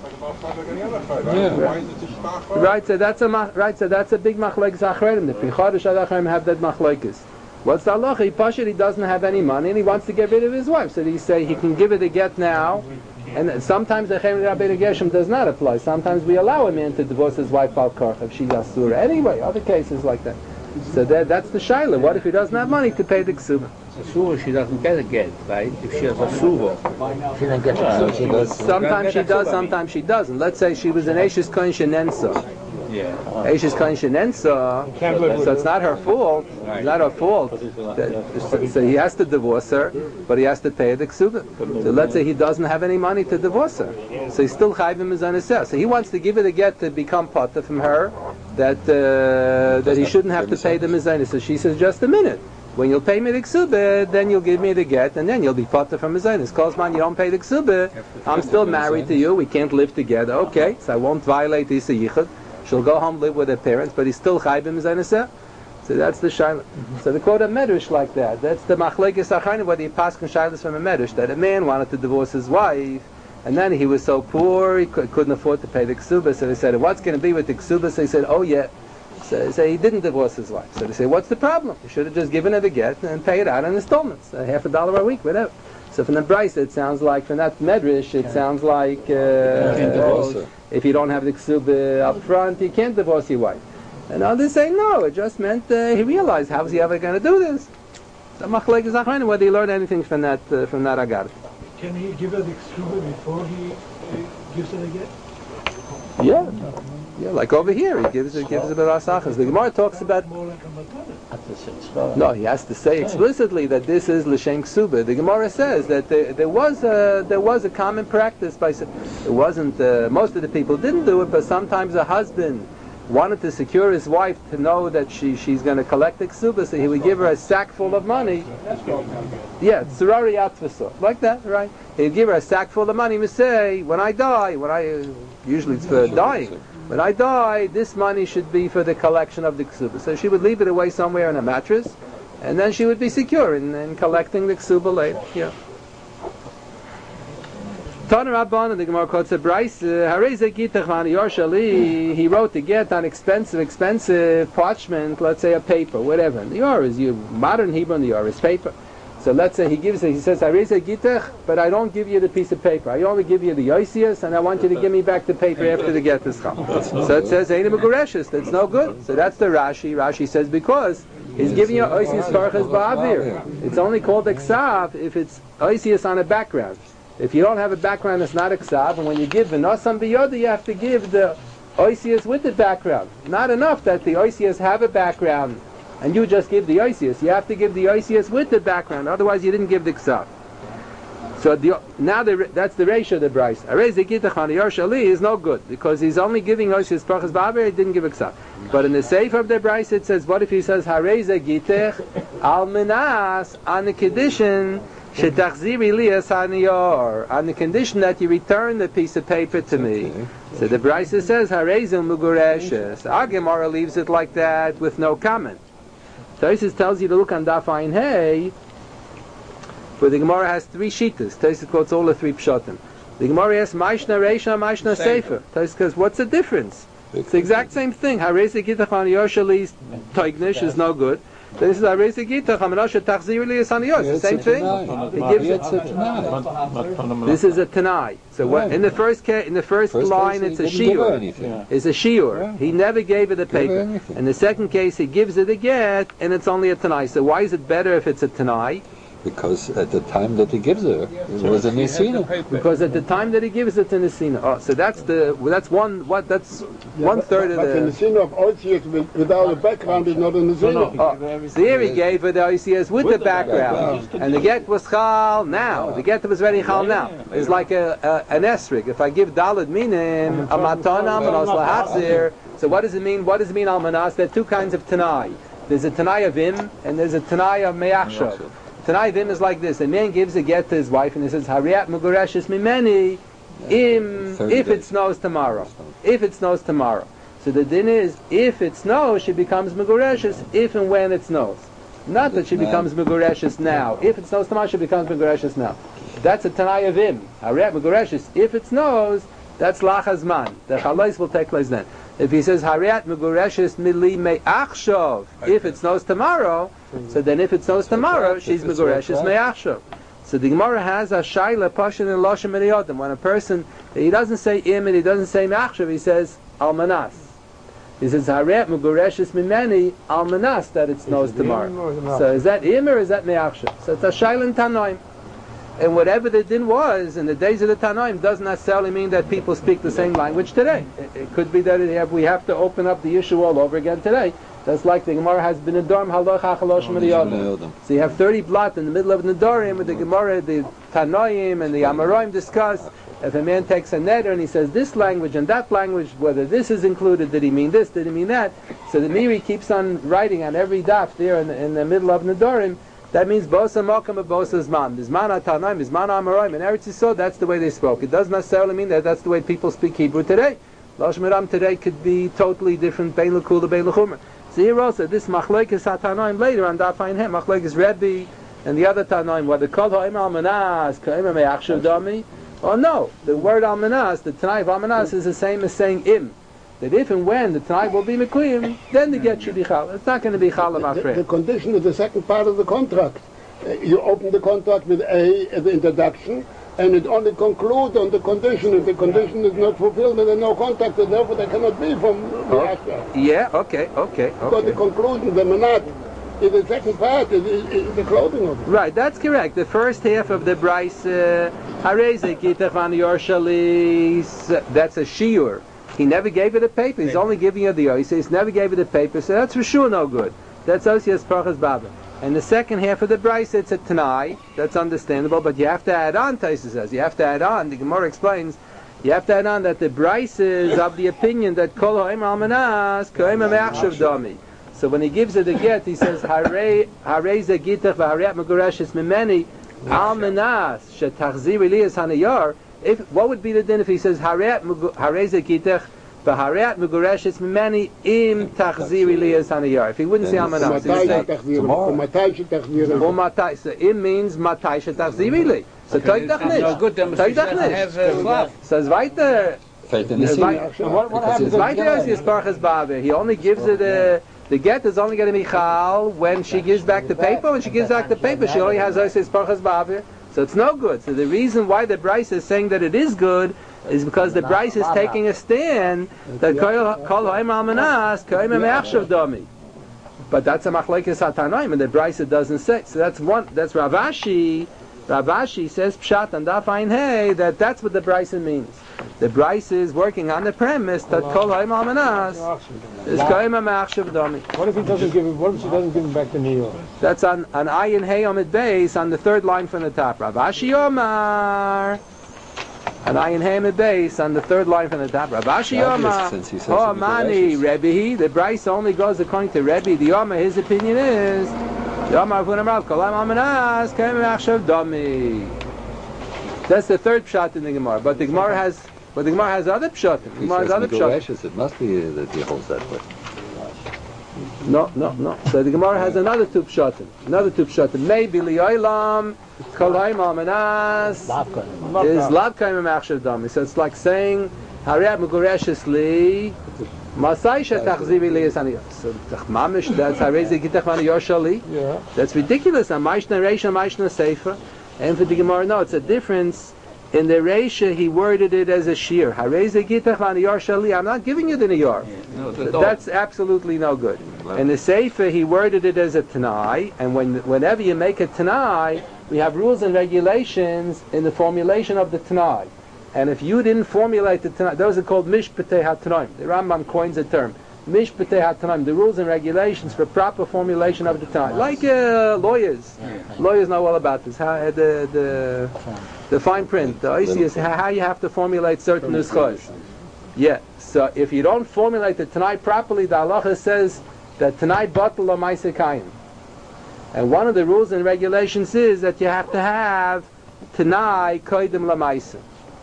Yeah. Right. Right. So that's a right. So that's a big machlekes achredim. The Pichadosh Adachrim have that machlekes. What's the halacha? He pashut. He doesn't have any money and he wants to get rid of his wife. So he say he can give her the get now. And sometimes the Chem Rabbeinu Gershom does not apply. Sometimes we allow a man to divorce his wife al karch if she's asura. Anyway, other cases like that. So that, that's the shaila. What if he doesn't have money to pay the ksuba? Asura, she doesn't get a get, right? If she has asura, she doesn't get a she does. Sometimes she does, sometimes she doesn't. Let's say she was an Eishes Kohen Shenensa. Yeah. Eishes Kohen Shenensa, so it's not her fault. It's not her fault. That, so he has to divorce her, but he has to pay the ksuba. So let's say he doesn't have any money to divorce her. So he's still chayvim his own. So he wants to give her the get to become potter from her, that uh, that he shouldn't have to pay the mizayna. So she says, just a minute. When you'll pay me the ksuba, then you'll give me the get, and then you'll be potter from mizayna. Kozman, you don't pay the ksuba, I'm still married to you, we can't live together. Okay, so I won't violate Isa Yichud. She'll go home, live with her parents, but he's still chayvim his own. So that's the shayla. So the quote a medrash like that. That's the machlekes achayim, whether you pass shaylas from a medrash, that a man wanted to divorce his wife, and then he was so poor he could, couldn't afford to pay the ksuba. So they said, what's going to be with the ksuba? So he said, oh yeah. So, so he didn't divorce his wife. So they say, what's the problem? He should have just given her the get and pay it out in installments, uh, half a dollar a week, whatever. So from the Bryce, it sounds like, from that medrash, it sounds like uh, if you don't have the ksuba up front, you can't divorce your wife. And others say, no, it just meant uh, he realized, how was he ever going to do this? So machlek is achrein, whether he learned anything from that uh, from that agar. Can he give her the ksuba before he uh, gives her the get? Yeah. Yeah, like over here, he gives it, gives it about asachas. The Gemara talks about. No, he has to say explicitly that this is l'shem ksuba. The Gemara says that there, there was a there was a common practice by. It wasn't uh, most of the people didn't do it, but sometimes a husband wanted to secure his wife to know that she she's going to collect the ksuba, so he would give her a sack full of money. Yeah, tzurari atfasa, like that, right? He'd give her a sack full of money. He would say, when I die, when I usually it's for dying. When I die, this money should be for the collection of the ksuba. So she would leave it away somewhere in a mattress, and then she would be secure in, in collecting the ksuba later. Yeah. Tana Rabban and the Gemara quotes a Bryce. Hareze Gitach Van Yorshali. He wrote to get on expensive, expensive parchment. Let's say a paper, whatever. And the Yor is you modern Hebrew, and the Yor is paper. So let's say he gives it. He says Hareze Gitach, but I don't give you the piece of paper. I only give you the Yoisius, and I want you to give me back the paper after the get is come. So it says Einim Megureshus. That's no good. So that's the Rashi. Rashi says because he's giving you Yoisius Parchas Ba'avir. It's only called Eksav if it's Yoisius on a background. If you don't have a background, it's not a ksav, and when you give the nosam biyoda, you have to give the oisius with the background. Not enough that the oisius have a background, and you just give the oisius. You have to give the oisius with the background, otherwise you didn't give the ksav. So the, now the, that's the ratio of the Bryce. Areze gitach on the Yorshali is no good, because he's only giving oisius brachas ba'aver, he didn't give a ksav. But in the sefer of the Bryce it says, what if he says, Hareze gitach al minas, on the condition, on the condition that you return the piece of paper to me. Okay. So the Brisa says, Harezum Mugureshes. Our Gemara leaves it like that with no comment. Tosis tells you to look on Daf Ayin Hey, where the Gemara has three shitas. Tosis quotes all the three pshatim. The Gemara asks, Maishna Reisha, Maishna Sefer. Tosis says, what's the difference? It's the exact same thing. Hareze Gitach on Yoshali's Toignish is no good. This is a Reza Gita, Hamanasha Tachzir Li Saniyos, the same thing. It gives it. This is a Tanai. So what, in the first ca- in the first, first line it's a Shiur. It's a Shiur. He never gave it a paper. In the second case he gives it a get and it's only a Tanai. So why is it better if it's a Tanai? Because at the time that he gives it, it was a Nisina. Because at the time that he gives it, it's a Nisina. Oh, so that's the well, that's one what that's yeah, one third but, of the. But the Nisina of Oisius without a background is not a Nisina. No, no. Oh, so here he gave it the Oisius with, with the, the background, background. And the get was Chal now. The get was ready Chal now. It's like a, a an esrig. If I give Dalad Minim a Matanam and also Hafzir. So what does it mean? What does it mean Almanas? There are two kinds of Tanai. There's a Tanai of Im and there's a Tanai of Me'achshav. Tanai Vim is like this: a man gives a get to his wife, and he says, "Hariat Mugureshes Mimeni, im if it snows tomorrow. If it snows tomorrow." So the din is, if it snows, she becomes Mugureshes if and when it snows. Not that she becomes Mugureshes now. If it snows tomorrow, she becomes Mugureshes now. That's a Tanai of Vim. Hariat Mugureshes. If it snows, that's Lachazman. The Chalais will take place then. If he says Hariat Mugureshes Mili Me'achshov, if it snows tomorrow. So then if it snows tomorrow, she's Megureshes Me'achshav. So the Gemara has a Shaila Pashin and Loshem Meriodim. When a person, he doesn't say Im and he doesn't say Me'achshav, he says Almanas. He says Hariat Megureshes Mimeni Almanas, that it snows tomorrow. So is that Im or is that Me'achshav? So it's a Shaila in Tanoim. And whatever the din was in the days of the Tanoim doesn't necessarily mean that people speak the same language today. It, it could be that it have, we have to open up the issue all over again today. That's like the Gemara has been a dorm haloch hachalosh Meriyot. So you have thirty blot in the middle of the Nedarim with the Gemara, the Tanoim and the Amoraim discuss. If a man takes a neder and he says this language and that language, whether this is included, did he mean this, did he mean that? So the Miri keeps on writing on every daf there in the, in the middle of Nedarim. That means bosa makam and bosa zman. Zman atanaim, zman amoraim. In Eretz Yisrael, that's the way they spoke. It doesn't necessarily mean that that's the way people speak Hebrew today. Lashon Meram today could be totally different. Bein l'kul to bein l'chumer. So here also, this machlokes hatanaim later on Daf Ayin Hem, machlokes Rebbe and the other tanaim, whether kol ha'im almanas, ka'im me'achshav dami, or no. The word almanas, the tanai of almanas is the same as saying im. That if and when the tanai will be mekuyim, then the get should be chal. It's not going to be chal of the, the condition is the second part of the contract. Uh, you open the contract with A as the introduction, and it only concludes on the condition. If the condition is not fulfilled, then there's no contract, and therefore there cannot be from the oh. Yeah, okay, okay, okay. So the conclusion, the manat, is the second part, is, is, is the clothing of it. Right, that's correct. The first half of the Bryce, Hareze Kitach Van Yorshalis, that's a shiur. He never gave it a paper. He's only giving you the Oisius. He's never gave it a paper, so that's for sure no good. That's Oisius Parchas Baba. And the second half of the Bryce, it's a Tanai. That's understandable, but you have to add on, Taisa says. You have to add on. The Gemara explains, you have to add on that the Bryce is of the opinion that Kol Ha'im Almanas, Ka'im Me'achshav Dami. So when he gives it a get, he says, Harei Ze Gitach V'Hariat Megureshes Mimeni Almanas Shetachzir Elias Hanayar. If what would be the din if he says Harei Ze Gitach B'hareat megureshes mimeni im tachziri liyas haniyar. If he wouldn't say almanas, he would say tomorrow. Umatai. So im means matai shetachziri li. So toidach nish. Toidach nish. So it's weiter. What, what happens if he only gives it a, the get is only going to be chal when she gives back the paper. When she gives back the paper, she only has oises parchas ba'avir. So it's no good. So the reason why the Bryce is saying that it is good is because the Bryce is taking a stand that kol ha'im al-manas ka'im ha'me'achshav dami. But that's a machlekes hatanoim, and the Bryce doesn't say. So that's one. That's Rav Ashi. Rav Ashi says pshat and daf ayin hey that that's what the Bryce means. The Bryce is working on the premise that kol ha'im al-manas is ka'im ha'me'achshav dami. What if he doesn't give him? What if she doesn't give him back the New York? That's on an ayin hey on the base on the third line from the top. Rav Ashi Omar. An ayin hey on the base on the third line from the top. Rav Ashi Omar. Oh mani Rebbe. The Bryce only goes according to Rebbe. The Omar, his opinion is the Omar v'namar kol ha'im al-manas ka'im ha'me'achshav dami. That's the third pshat in the Gemara. But the Gemara has, but the Gemara has other pshat. The Gemara has other pshat. It must be that he holds that way. No, no, no. So the Gemara has another two pshatim. Another two pshatim. Maybe li'olam kol ha'im al-manas is lav ka'im ha'me'achshav dami. So it's like saying harei megureshes li masai shetachzivi li yisani. So mamish, that's harei zegitach mani yoshali. Yeah. That's ridiculous. And ma'ishna reisha ma'ishna sefer. And for the Gemara, no, it's a difference. In the Reisha, he worded it as a shir. I'm not giving you the niyar. No, that's absolutely no good. In the Sefer, he worded it as a tanai, and when, whenever you make a tanai, we have rules and regulations in the formulation of the tanai. And if you didn't formulate the tanai, those are called mishpatei hatanaim. The Rambam coins the term. Mishpatei hatanaim, the rules and regulations for proper formulation of the tanai. Like uh, lawyers. Lawyers know all about this. How, uh, the, the, the fine print, the I C is how, how you have to formulate certain nuschos. Yeah, so if you don't formulate the tanai properly, the halacha says that tanai batal l'maaseh kayim. And one of the rules and regulations is that you have to have tanai kodim l'maaseh.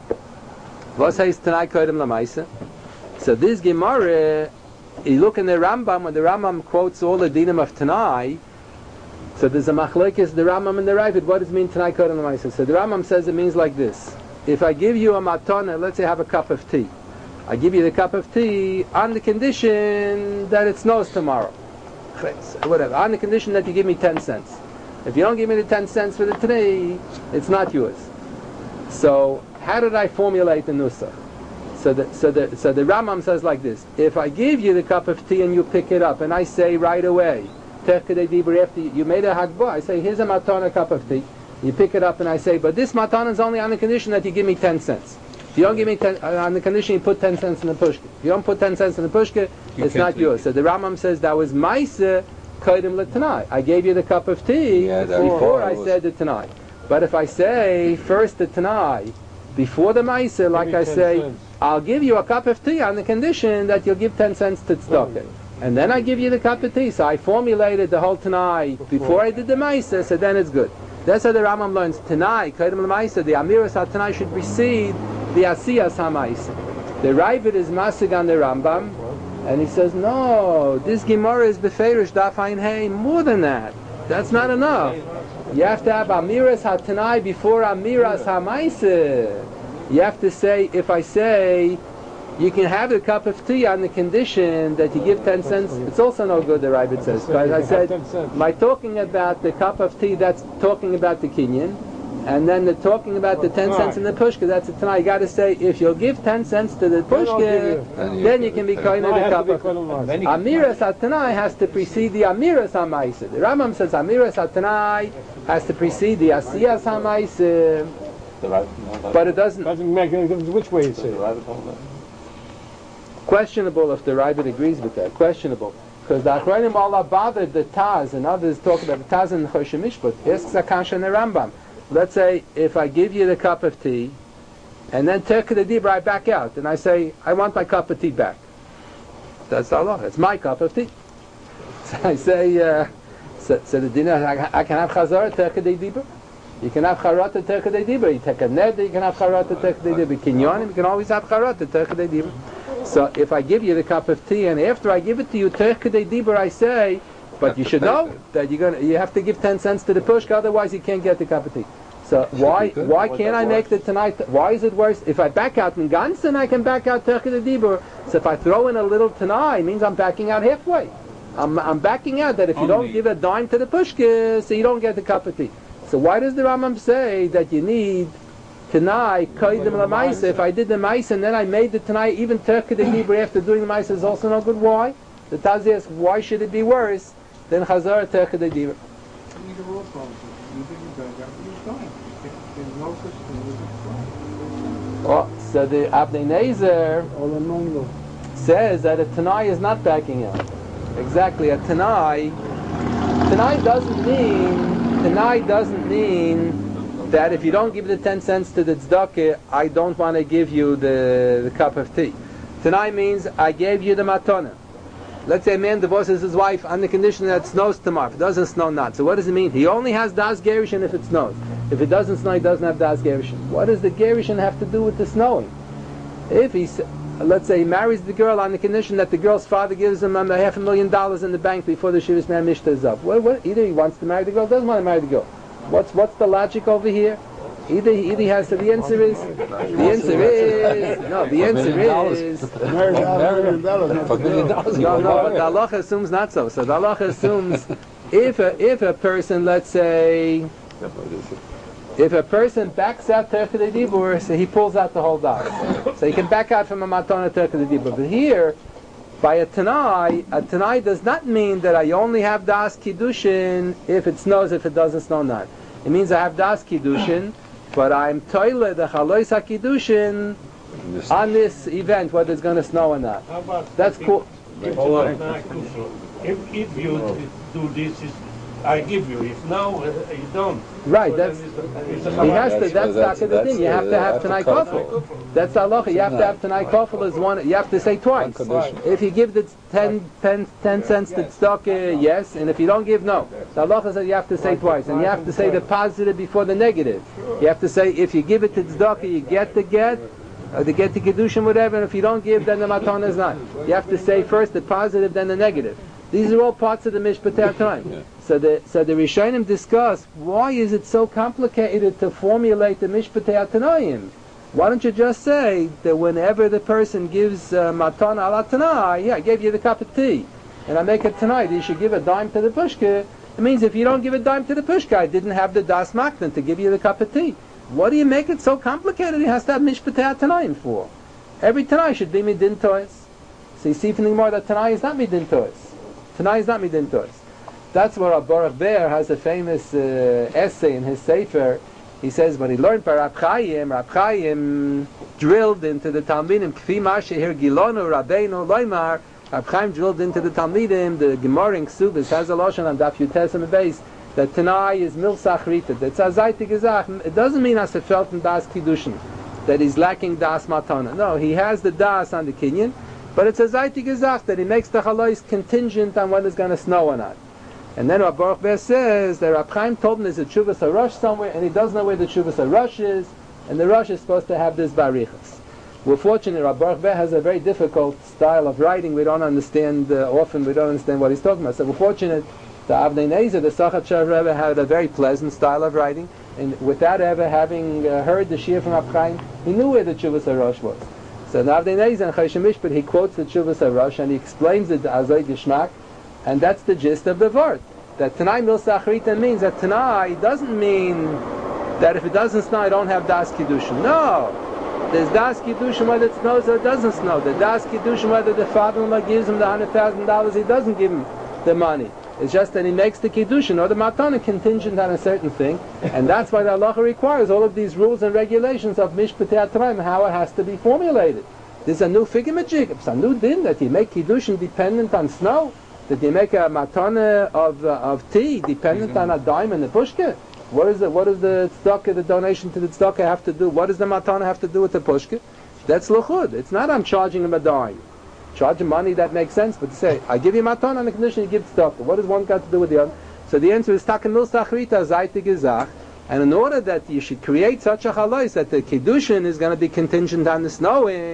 What says tanai kodim l'maaseh? So this Gemara, you look in the Rambam, when the Rambam quotes all the dinim of Tanai, so there's a machlekes, the Rambam and the Ravid, what does it mean Tanai Kodem L'maaseh? So the Rambam says it means like this. If I give you a matana, let's say have a cup of tea. I give you the cup of tea on the condition that it snows tomorrow. Whatever, on the condition that you give me ten cents. If you don't give me the ten cents for the tea, it's not yours. So, how did I formulate the nusach? So the, so, the, so the Rambam says like this. If I give you the cup of tea and you pick it up, and I say right away, after you made a hagbah, I say, here's a matana cup of tea. You pick it up and I say, but this matana is only on the condition that you give me ten cents. If you don't give me ten, uh, on the condition you put ten cents in the pushka. If you don't put ten cents in the pushka, you it's not yours. So the Rambam says that was maisa kodim l'tanai. I gave you the cup of tea yeah, before, before I said the tanai. But if I say first the tanai, before the maisa, like I say, cents. I'll give you a cup of tea on the condition that you'll give ten cents to tzedakah. And then I give you the cup of tea. So I formulated the whole tanai before I did the maisa, so then it's good. That's how the Rambam learns tanai, kodim l'maisa, the amiras ha-tanai should precede the asiyas ha-maisa. The Ravid is masig on the Rambam, and he says, no, this Gemara is beferish daf ayin hey, more than that. That's not enough. You have to have amiras ha-tanai before amiras ha-maisa. You have to say, if I say, you can have a cup of tea on the condition that you give ten cents, it's also no good, the Ravid says. But I said, by talking about the cup of tea, that's talking about the kinyan, and then the talking about the ten cents in the pushka, that's it tonight. You got to say, if you'll give ten cents to the pushka, then you can be kind of the cup of tea. Amiras ha-tanai has to precede the amiras ha-maisa. The Rambam says, amiras ha-tanai has to precede the asiyas ha-maisa. But it doesn't. Doesn't make any difference which way you say it. Questionable if the Ravid agrees with that. Questionable. Because the Achronim all bothered the Taz, and others talk about the Taz and the Choshen Mishpat. Asks Akasha and the Rambam. Let's say, if I give you the cup of tea, and then Terka the Dibra, I back out, and I say, I want my cup of tea back. That's Allah. It's my cup of tea. So I say, uh, so, so the dinner, I, I can have Chazar, Terka the Dibra. You can have Charata Terka de Dibra. You take a neder, you can have Charata Terka de Dibra. Kinyonim, you can always have Charata Terka de Dibra. So if I give you the cup of tea, and after I give it to you, Terech Kedei Dibur, I say, but you should know that you're gonna, you have to give ten cents to the pushka, otherwise you can't get the cup of tea. So why why can't I make the tonight? Why is it worse? If I back out in Gansen, I can back out Terech Kedei Dibur. So if I throw in a little tanai, it means I'm backing out halfway. I'm, I'm backing out that if you don't give a dime to the pushka, so you don't get the cup of tea. So why does the Rambam say that you need tanai koydem lamaisa? If I did the maisa and then I made the tanai, even Terech Kedei Dibur after doing the maisa is also no good. Why? The Taz asks, why should it be worse than Chazar Terech Kedei Dibur? Oh, so the Abnei Nezer says that a Tanai is not backing out. Exactly, a Tanai. Tanai doesn't mean Tanai doesn't mean that if you don't give the ten cents to the tzedakah, I don't want to give you the, the cup of tea. Tanai means I gave you the matana. Let's say a man divorces his wife on the condition that it snows tomorrow. If it doesn't snow, not. So what does it mean? He only has das gerushin if it snows. If it doesn't snow, he doesn't have das gerushin. What does the gerushin have to do with the snowing? If he, let's say, he marries the girl on the condition that the girl's father gives him um, a half a million dollars in the bank before the Shivas Man Mishta is up. What, what, either he wants to marry the girl, or doesn't want to marry the girl. What's what's the logic over here? Either he, either he has to. The answer is the answer is no. The answer is no, no. But the halacha assumes not so. So the halacha assumes if a if a person, let's say, if a person backs out Terech Kedei Dibur, so he pulls out the whole das. So he can back out from a matana Terech Kedei Dibur. But here, by a tanai, a tanai does not mean that I only have das kiddushin if it snows. If it doesn't snow, not. It means I have das kiddushin. But I'm toile the chalois hakidushin on this event, whether it's going to snow or not. That's cool. If, if, if you do this, is, I give you. If no, uh, you don't. Right. So that's it's, it's he has to. That's, that's, that's the thing. You have to have uh, tanai kofel. That's the halacha. You have to have tanai kofel is one. You have to say twice. If you give the ten, ten, ten cents to tzedakah, yes, and if you don't give, no. The halacha says you have to say twice, and you have to say the positive before the negative. You have to say if you give it to tzedakah, you get the get. Or the get the kedushin, whatever, and if you don't give, then the matana is not. You have to say first the positive, then the negative. These are all parts of the mishpatei time. Yeah. So the so the Rishonim discuss why is it so complicated to formulate the mishpatei tanoim. Why don't you just say that whenever the person gives uh, matana ala tanai, yeah, I gave you the cup of tea, and I make it tonight, you should give a dime to the pushka. It means if you don't give a dime to the pushka, I didn't have the das makdan to give you the cup of tea. What do you make it so complicated? He has to have mishpatei tanoim for. Every tanai should be midin tois. So you see from the Gemara that tanai is not midin tois. Tanai is not midin tois. That's where Baruch Ber has a famous uh, essay in his sefer. He says when he learned by Rab Chaim, Rab Chaim drilled into the Talmidim kfi ma sheher gilonu Rabbeinu loymar. Rab Chaim drilled into the Talmidim. The Gemara in Ksubis has a lashon on Daf Yutes on the base that Tanai is milsach rita. That's a zayte gezach. It doesn't mean as a felten das kiddushin that he's lacking das matana. No, he has the das on the kinyan, but it's a zayte gezach that he makes the chalois contingent on whether it's going to snow or not. And then Rab Baruch Ber says that Rab Chaim told him there's a Tshuvas HaRosh somewhere, and he doesn't know where the Tshuvas HaRosh is, and the Rosh is supposed to have this barichas. We're fortunate Rab Baruch Ber has a very difficult style of writing. We don't understand, uh, often we don't understand what he's talking about. So we're fortunate the Avnei Nezer, the Sachat Shah Rebbe, had a very pleasant style of writing, and without ever having uh, heard the Shir from Rab Chaim, he knew where the Tshuvas HaRosh was. So the Avnei Nezer in Choshen Mishpat, he quotes the Tshuvas HaRosh, and he explains it as a Geshmak. And that's the gist of the word. That Tanai Milsach Rita means that Tanai doesn't mean that if it doesn't snow, I don't have Das Kiddushin. No! There's Das Kiddushin whether it snows or it doesn't snow. The Das Kiddushin whether the father-in-law gives him the one hundred thousand dollars, he doesn't give him the money. It's just that he makes the Kiddushin or the Matana contingent on a certain thing. And that's why the halacha requires all of these rules and regulations of Mishpatei HaTorah, how it has to be formulated. There's a new figure it's a new din that you make Kiddushin dependent on snow. That you make a matana of uh, of tea dependent mm-hmm. on a dime and the pushka? What is the what does the tzedakah, the donation to the tzedakah have to do? What does the matana have to do with the pushka? That's luchud. It's not I'm charging him a dime. Charging money that makes sense, but to say I give you matana on the condition you give tzedakah. What does one got to do with the other? So the answer is taken milsach rita zayte gezach. And in order that you should create such a chalais that the kiddushin is going to be contingent on the snowing,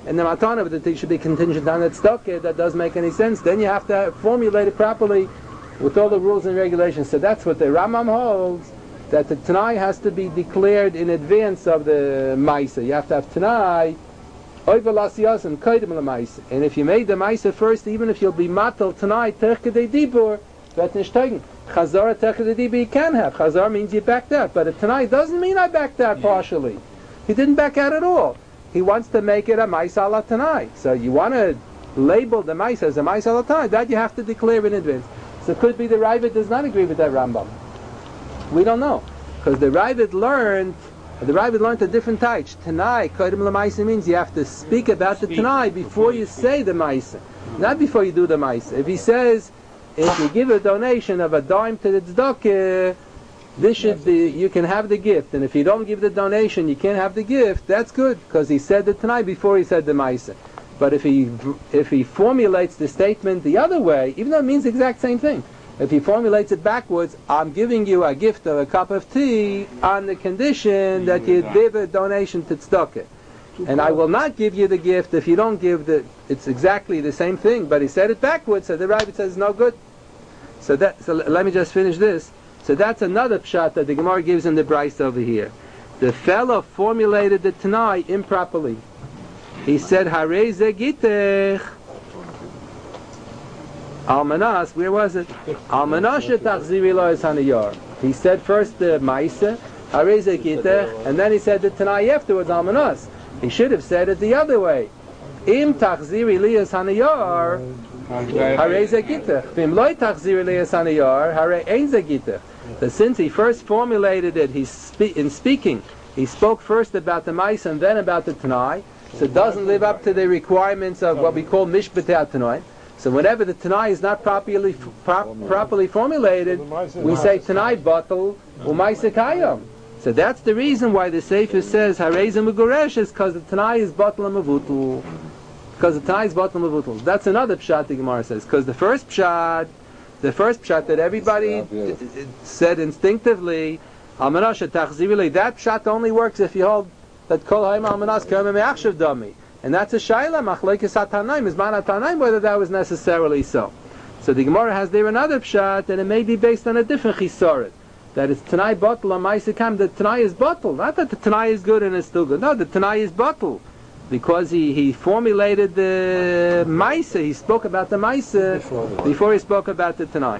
and the matana, but it should be contingent on that tzedakah, that doesn't make any sense. Then you have to formulate it properly with all the rules and regulations. So that's what the Rambam holds, that the Tanai has to be declared in advance of the Maisa. You have to have Tanai, Oiva Lasiyas and Kaidim LaMaisa. And if you made the Maisa first, even if you'll be Matal Tanai, Terkadei Dibur, Vet Nishteigen. Chazar Terkadei Dibur you can have. Chazar means you backed out. But a Tanai doesn't mean I backed out partially. He didn't back out at all. He wants to make it a Maisa ala Tanai. So you want to label the Maisa as a Maisa ala Tanai, that you have to declare in advance. So it could be the Ravid does not agree with that Rambam. We don't know. Because the Ravid learned, the Ravid learned a different type. Tanai, Kodim L'Maisa means you have to speak about the Tanai before you say the Maisa. Not before you do the Maisa. If he says, if you give a donation of a dime to the Tzedakah, this should be, you can have the gift. And if you don't give the donation, you can't have the gift, that's good. Because he said the Tanai before he said the Maisa. But if he if he formulates the statement the other way, even though it means the exact same thing, if he formulates it backwards, I'm giving you a gift of a cup of tea on the condition that you give a donation to tzedakah. And I will not give you the gift if you don't give the, it's exactly the same thing, but he said it backwards, so the Rabbi says no good. So that, so let me just finish this. So that's another pshat that the Gemara gives in the Bryce over here. The fellow formulated the Tanai improperly. He said, Harei ze gitech. Almanas, where was it? Almanasha tachziri lo es hanayar. He said first the Maisa, Harei ze gitech, and then he said the Tanai afterwards, Almanas. He should have said it the other way. Im tachziri li es hanayar, Harei ze gitech. Vim lo tachziri li es hanayar, Harei ein ze gitech. So since he first formulated it, he's spe- in speaking, he spoke first about the Maisa and then about the Tanai. So it doesn't live up to the requirements of what we call mishbetei Tanai. So whenever the Tanai is not properly pro- properly formulated, we say Tanai batal u'maisa kayam. So that's the reason why the Sefer says Harei ze meguresh is because the Tanai is batal mevutul. Because the Tanai is batal mevutul. That's another pshat the Gemara says. Because the first pshat, the first pshat that everybody d- d- said instinctively, Almanasha tachzirili, that pshat only works if you hold that kol hayim almanas k'yom me'achshav dami, and that's a shayla machlekes hatanaim is man hatanaim whether that was necessarily so. So the Gemara has there another pshat, and it may be based on a different chisoret, that it's Tanai batal and Maisa kam. The Tanai is batal, not that the Tanai is good and it's still good. No, the Tanai is batal because he, he formulated the Maisa. He spoke about the Maisa before, before he spoke about the Tanai.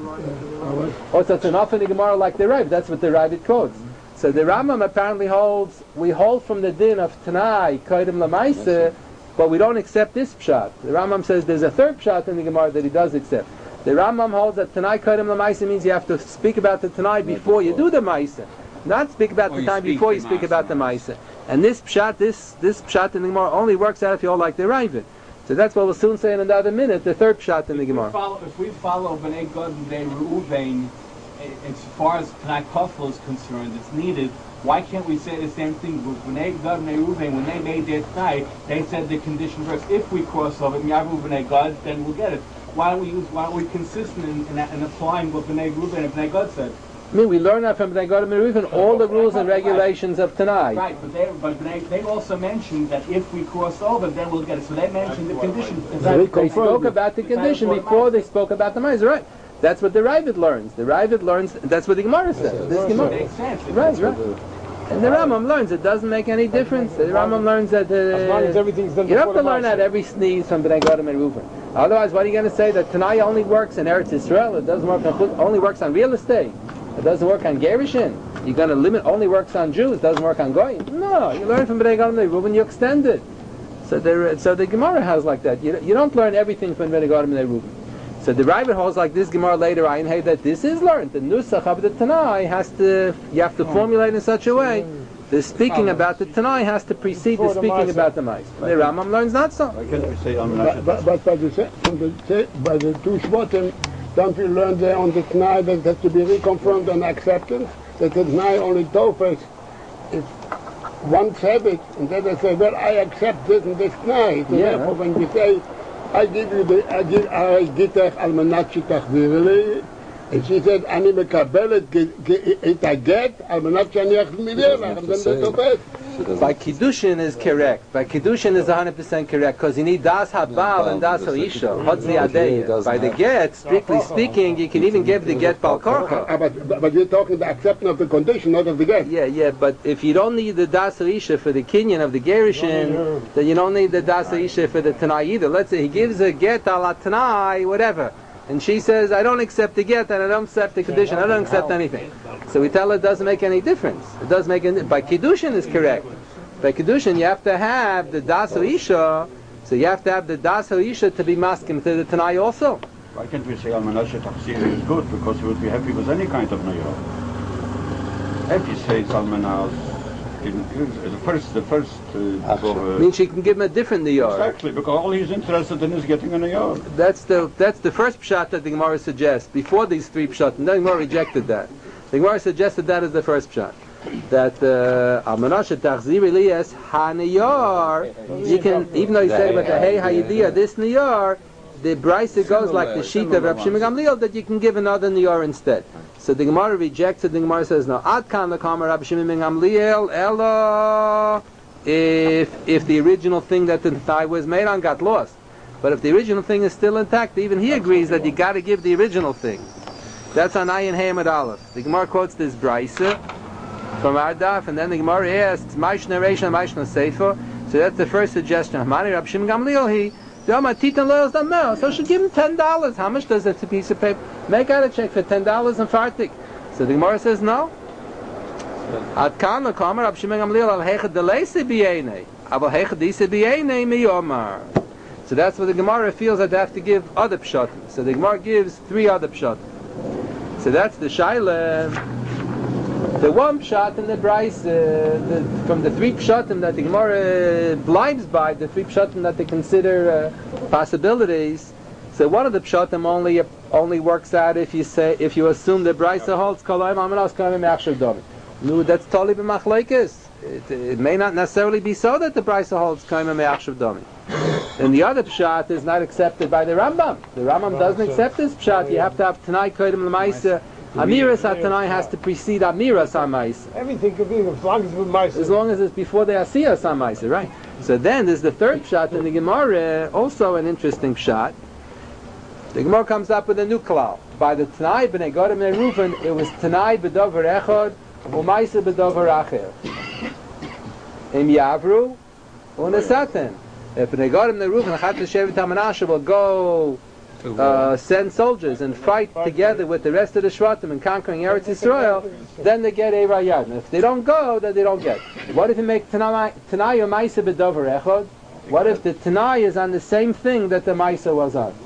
Oh, so it's enough in the Gemara like the Rav. That's what the Rav quotes. So the Rambam apparently holds, we hold from the din of Tanai, Kodim L'Maisa, but we don't accept this pshat. The Rambam says there's a third pshat in the Gemara that he does accept. The Rambam holds that Tanai Kodim L'Maisa means you have to speak about the Tanai before you do the Maisa. Not speak about the Tanai before you speak about the Maisa. And this pshat, this this pshat in the Gemara only works out if you all like the Ravid. So that's what we'll soon say in another minute, the third pshat in the Gemara. If we follow, if we follow B'nai Gad and B'nai Reuven, as far as Tanai Kofel is concerned, it's needed. Why can't we say the same thing with B'nai Gad and B'nai Reuven? When they made their Tanai, they said the condition first. If we cross over Miyavu B'nai Gad, then we'll get it. Why don't we use? Why aren't we consistent in, in, in applying what B'nai Reuven and B'nai Gad said? I mean, we learn that from B'nai Gad and B'nai Reuven, all the rules and regulations of Tanai. Right, but they but they, they also mentioned that if we cross over, then we'll get it. So they mentioned the condition. They, they spoke about the condition before they spoke about the Maisa, right? That's what the Ravid learns. The Ravid learns, that's what the Gemara says. This Gemara. Makes sense. Right, right. And the Rambam learns it doesn't make any difference. The Rambam learns that uh, as long as everything's done you have to the learn out every sneeze from B'nai Gad and Reuven. Otherwise, what are you going to say? That Tanai only works in Eretz Yisrael. It doesn't work on, only works on real estate. It doesn't work on Gerishin. You're going to limit, only works on Jews. It doesn't work on Goyim. No, you learn from B'nai Gad and Reuven. You extend it. So there, so the Gemara has like that. You, you don't learn everything from B'nai Gad and Reuven. So the Ravid holds like this Gemara later, I hey, that this is learned. The Nusach of the Tanai has to, you have to formulate in such a way. The speaking about the Tanai has to precede the speaking about the Maisa. The Rambam learns not so. But, but, but by, the, from the, by the two Shvotim, don't we learn there on the Tanai that it has to be reconfirmed and acceptance? That the Tanai only tofes if one said it, and then they say, well, I accept this and this Tanai. So yeah, therefore, right. When we say, I give you the, I give, I gitech almanat shitachvirili, and she said, Ani mekabel it, it I get, almanat shani achzmirelach, and then the tofes. By Kiddushin is correct. By Kiddushin is one hundred percent correct because you need Das Habal and Das Ha'isha. Hodzi Adeya. By the get, strictly speaking, you can even give the get Bal Korcha. Uh, but, but you're talking the acceptance of the condition, not of the get. Yeah, yeah, but if you don't need the Das Ha'isha for the Kinyan of the Gerushin, then you don't need the Das Ha'isha for the Tanai either. Let's say he gives a get ala Tanai, whatever. And she says, I don't accept the get and I don't accept the condition, I don't accept anything. So we tell her it doesn't make any difference. It does make any, by Kiddushin is correct. By Kiddushin you have to have the Das Ha'isha, so you have to have the Das Ha'isha to be masking to the Tanai also. Why can't we say Al-Manashe Tachsiri is good? Because we would be happy with any kind of Nayar. If you say Al-Manas, the first, the first... Uh, uh, means she can give him a different Nayar. Exactly, because all he's interested in is getting a Nayar. That's the, that's the first pshat that the Gemara suggests, before these three pshat, and the Gemara rejected that. The Gemara suggested that as the first pshat. That Al-Manashe Tachziri Liyas Ha-Nayar, you can, even though you say about the Hey Hayidiyah, this Nayar, the Brisa goes like the sheet of Rav Shimon Gamliel that you can give another Niyar instead. So the Gemara rejects it. The Gemara says no. Ad kan l'kamer Rav Shimon Gamliel ella if if the original thing that the thigh was made on got lost. But if the original thing is still intact, even he agrees that you got to give the original thing. That's on Ayin Hamad Aleph. The Gemara quotes this Brisa from Ardaf, and then the Gemara asks Maishna Reisha Maishna Sefer. So that's the first suggestion. Hamani Rav Shimon Gamliel he. So she'll give him ten dollars. How much does a piece of paper? Make out a check for ten dollars and fartik. So the Gemara says no. Ad kan l'kamer Rav Shimon Gamliel al hechad deleise b'yenei, aval hechad dise b'yenei miyomar. So that's what the Gemara feels that they have to give other pshatim. So the Gemara gives three other pshatim. So that's the shaila. The one pshat in the Bryce, uh, the, from the three pshatim that the Gemara blinds by, the three pshatim that they consider uh, possibilities. So one of the pshatim only only works out if you say if you assume the Bryce holds kolayim amanos kolayim machshav domi. No, that's totally b'machlekes. It, it may not necessarily be so that the Bryce holds kolayim machshav domi. And the other pshat is not accepted by the Rambam. The Rambam doesn't accept this pshat. You have to have Tanai kodim l'maisa. Amiras HaTanai has to precede Amiras HaMaisa. Everything could be as long as it's with Maisa. As long as it's before the Asiyas HaMaisa, right? So then there's the third pshat in the Gemara, also an interesting pshat. The Gemara comes up with a new klal. By the Tanai b'nei Godim b'nei Reuven, it was Tanai b'dover echad, u'maisa b'dover acher. Im Yavru, u'nesaten. If b'nei Godim b'nei Reuven, Achat Shevet HaManashe will go Uh, send soldiers and fight together with the rest of the Shvatim and conquering Eretz Yisrael, then they get a Rayad. If they don't go, then they don't get. What if you make Tanai or Maisa b'dover echad? What if the Tanai is on the same thing that the Maisa was on?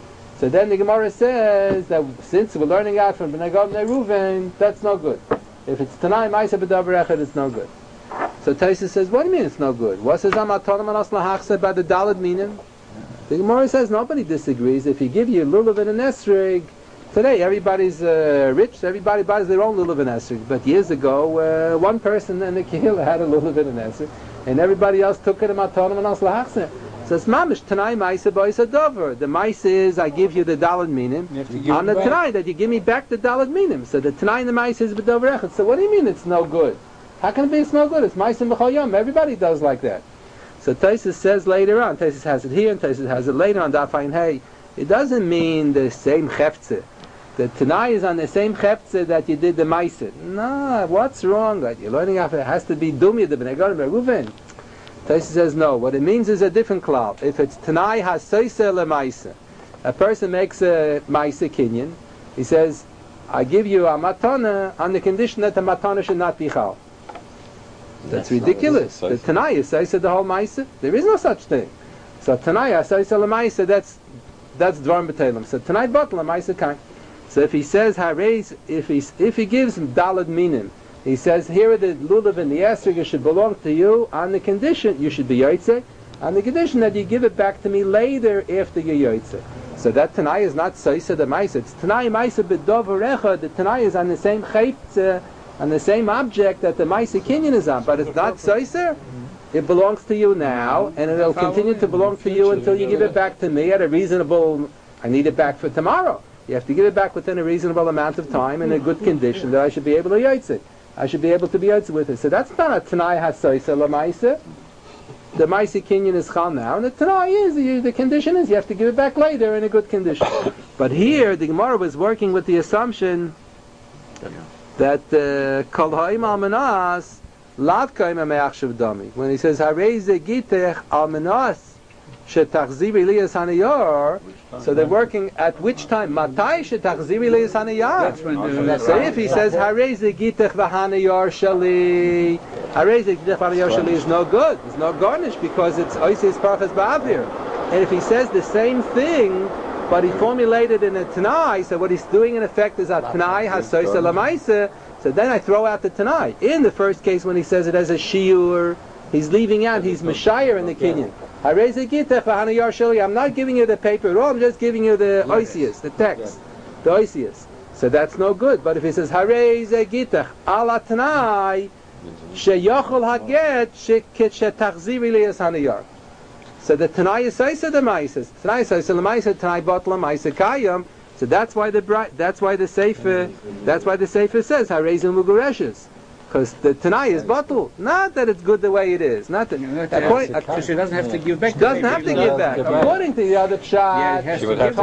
So then the Gemara says that since we're learning out from Bnei Gad Bnei Reuven, that's no good. If it's Tanai Maisa b'dover echad, it's no good. So Taisa says, what do you mean it's no good? What says Amatonim Anas Lahachse by the Dalad Minim? The Gemara says nobody disagrees. If you give you lulav and an esrig, today everybody's uh, rich, everybody buys their own lulav and esrig. But years ago, uh, one person in the kehillah had a lulav and an esrig, and everybody else took it a matonim and aslahachse. So it's mamish tanai ma'isa boisa dover. The ma'isa is I give you the dalad minim on the tanai that you give me back the dalad minim. So the tanai and the ma'isa is b'dover echad. So what do you mean it's no good? How can it be it's no good? It's ma'isa b'chol yom. Everybody does like that. So Taisus says later on, Taisus has it here and Taisus has it later on, Dafayin Hey, it doesn't mean the same chefze. The Tanai is on the same chefze that you did the Maisid. No, what's wrong? Like you're learning after it has to be Dumi, the Bnei Gad Bnei Reuven. Taisus says no, what it means is a different klal. If it's Tanai has Soise le Maisa, a person makes a Maisa Kinyan, he says, I give you a matana on the condition that the matana should not be chal. That's, That's ridiculous. The Tanai is says the whole Maisa. There is no such thing. So Tanai says the Maisa. That's that's Dvarim B'Teilim. So Tanai Botla Maisa Kain. So if he says Hareis, if he if he gives Dalad Minim, he says here are the lulav and the esrog should belong to you on the condition you should be yotzei, on the condition that you give it back to me later after you yotzei. So that Tanai is not Saisa the Maisa. It's Tanai Maisa B'Dover Echad. The Tanai is on the same chayt. On the same object that the Maisa Kinyan is on, but it's not Saiser. It belongs to you now, and it'll continue to belong to you until you give it back to me at a reasonable, I need it back for tomorrow. You have to give it back within a reasonable amount of time in a good condition that I should be able to yotze. I should be able to be yotze with it. So that's not a Tanai Hasoisa Lamaisa. The Maisi Kinyan is Chal now, and the Tanai is, the, the condition is you have to give it back later in a good condition. But here, the Gemara was working with the assumption that Kol Ha'im Al Manas Lav Kaim HaMe'achshav Dami. When he says, Harei Ze Gitech Al Manas Shetachziri Liyas Hanayar, so they're working at which time? Matai Shetachziri Liyas Hanayar. That's when the... So if he says, Harei Ze Gitech V'Hanayar Shali, Harei Ze Gitech V'Hanayar Shali is no good. It's no garnish because it's Oisis Parchas Ba'avir. And if he says the same thing, but he formulated in a Tanai, so what he's doing in effect is a Tanai Hasoisa Lamaisa, so then I throw out the Tanai. In the first case when he says it as a Shiur, he's leaving out, he's Meshayar in the Kinyan. I'm not giving you the paper at all, I'm just giving you the Oisius, the text, the Oisius. So that's no good. But if he says, Harei ze gitach ala Tanai, sheyochol haget shetachziri liyas hanayar. So the Tanai is Saisa the Maisa. Tanai is Saisa the Maisa, Tanai Botla Maisa Kayam. So that's why the that's why the Sefer that's why the Sefer says Harezim Mugureshes. Because the Tanai is bottle. Not that it's good the way it is. Not that. No, according, so she doesn't have to give back. She doesn't have to give back. According to the other shot, yeah, she,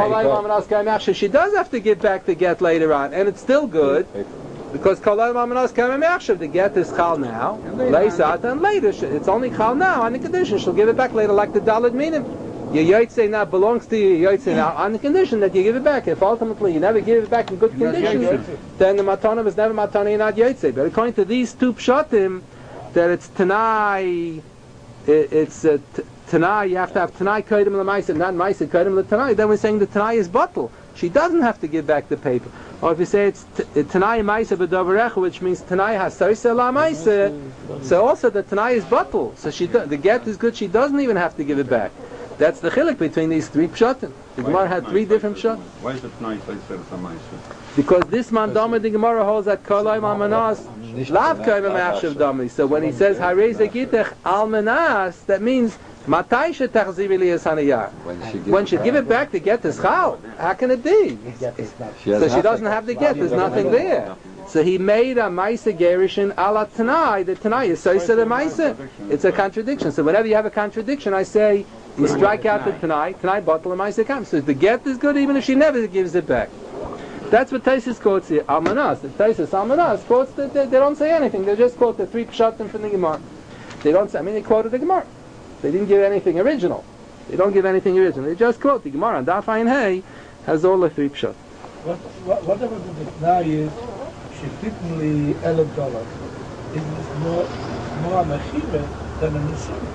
she does have to give back the get later on, and it's still good. Because Kolay Mamanos Kamamachshav, the get is Chal now, Leisat, and later it's only Chal now on the condition she'll give it back later, like the Dalit Minim. Your Yotzei now belongs to you, Yotzei now, on the condition that you give it back. If ultimately you never give it back in good condition, then the Matana was never Matana, you're not Yotzei. But according to these two Pshatim, that it's Tanai, it, it's uh, t- Tanai, you have to have Tanai Kodim L'Maisa, not Maisa Kodim L'Tanai, then we're saying the Tanai is bottle. She doesn't have to give back the paper. Or if you say it's Tanai Maisa B'Dovarecha, which means Tanai Hasoisa La Maisa, so also the Tanai is bottle. So she do, the get is good, she doesn't even have to give it back. That's the chilek between these three pshatim. The Gemara had three different pshatim. Why is it nice? I said Maisa. Because this mandama, the Gemara holds that kolay mamanas lav kaim ma'achshav dami. So when he says harei zegitech al manas, that means matai shetachziri liyas hanayar. When she give it back to get this chal, how can it be? So she doesn't have the get. There's nothing there. So he made a Maisa Gerishin ala Tanai. The Tanai is Soisa the Maisa. It's a contradiction. So whenever you have a contradiction, I say, you strike out the Tanai, Tanai bottle and Maisa comes. So the get is good even if she never gives it back. That's what Taisus quotes here. Almanas. The Taisus Almanas quotes that they, they don't say anything. They just quote the three pshatim from the Gemara. They don't say, I mean, they quoted the Gemara. They didn't give anything original. They don't give anything original. They just quote the Gemara. And Daf Ayin Hey has all the three pshat. What, what, whatever the Tanai is, שפיטנלי אלף דולר, is more more a mechira than a nesina.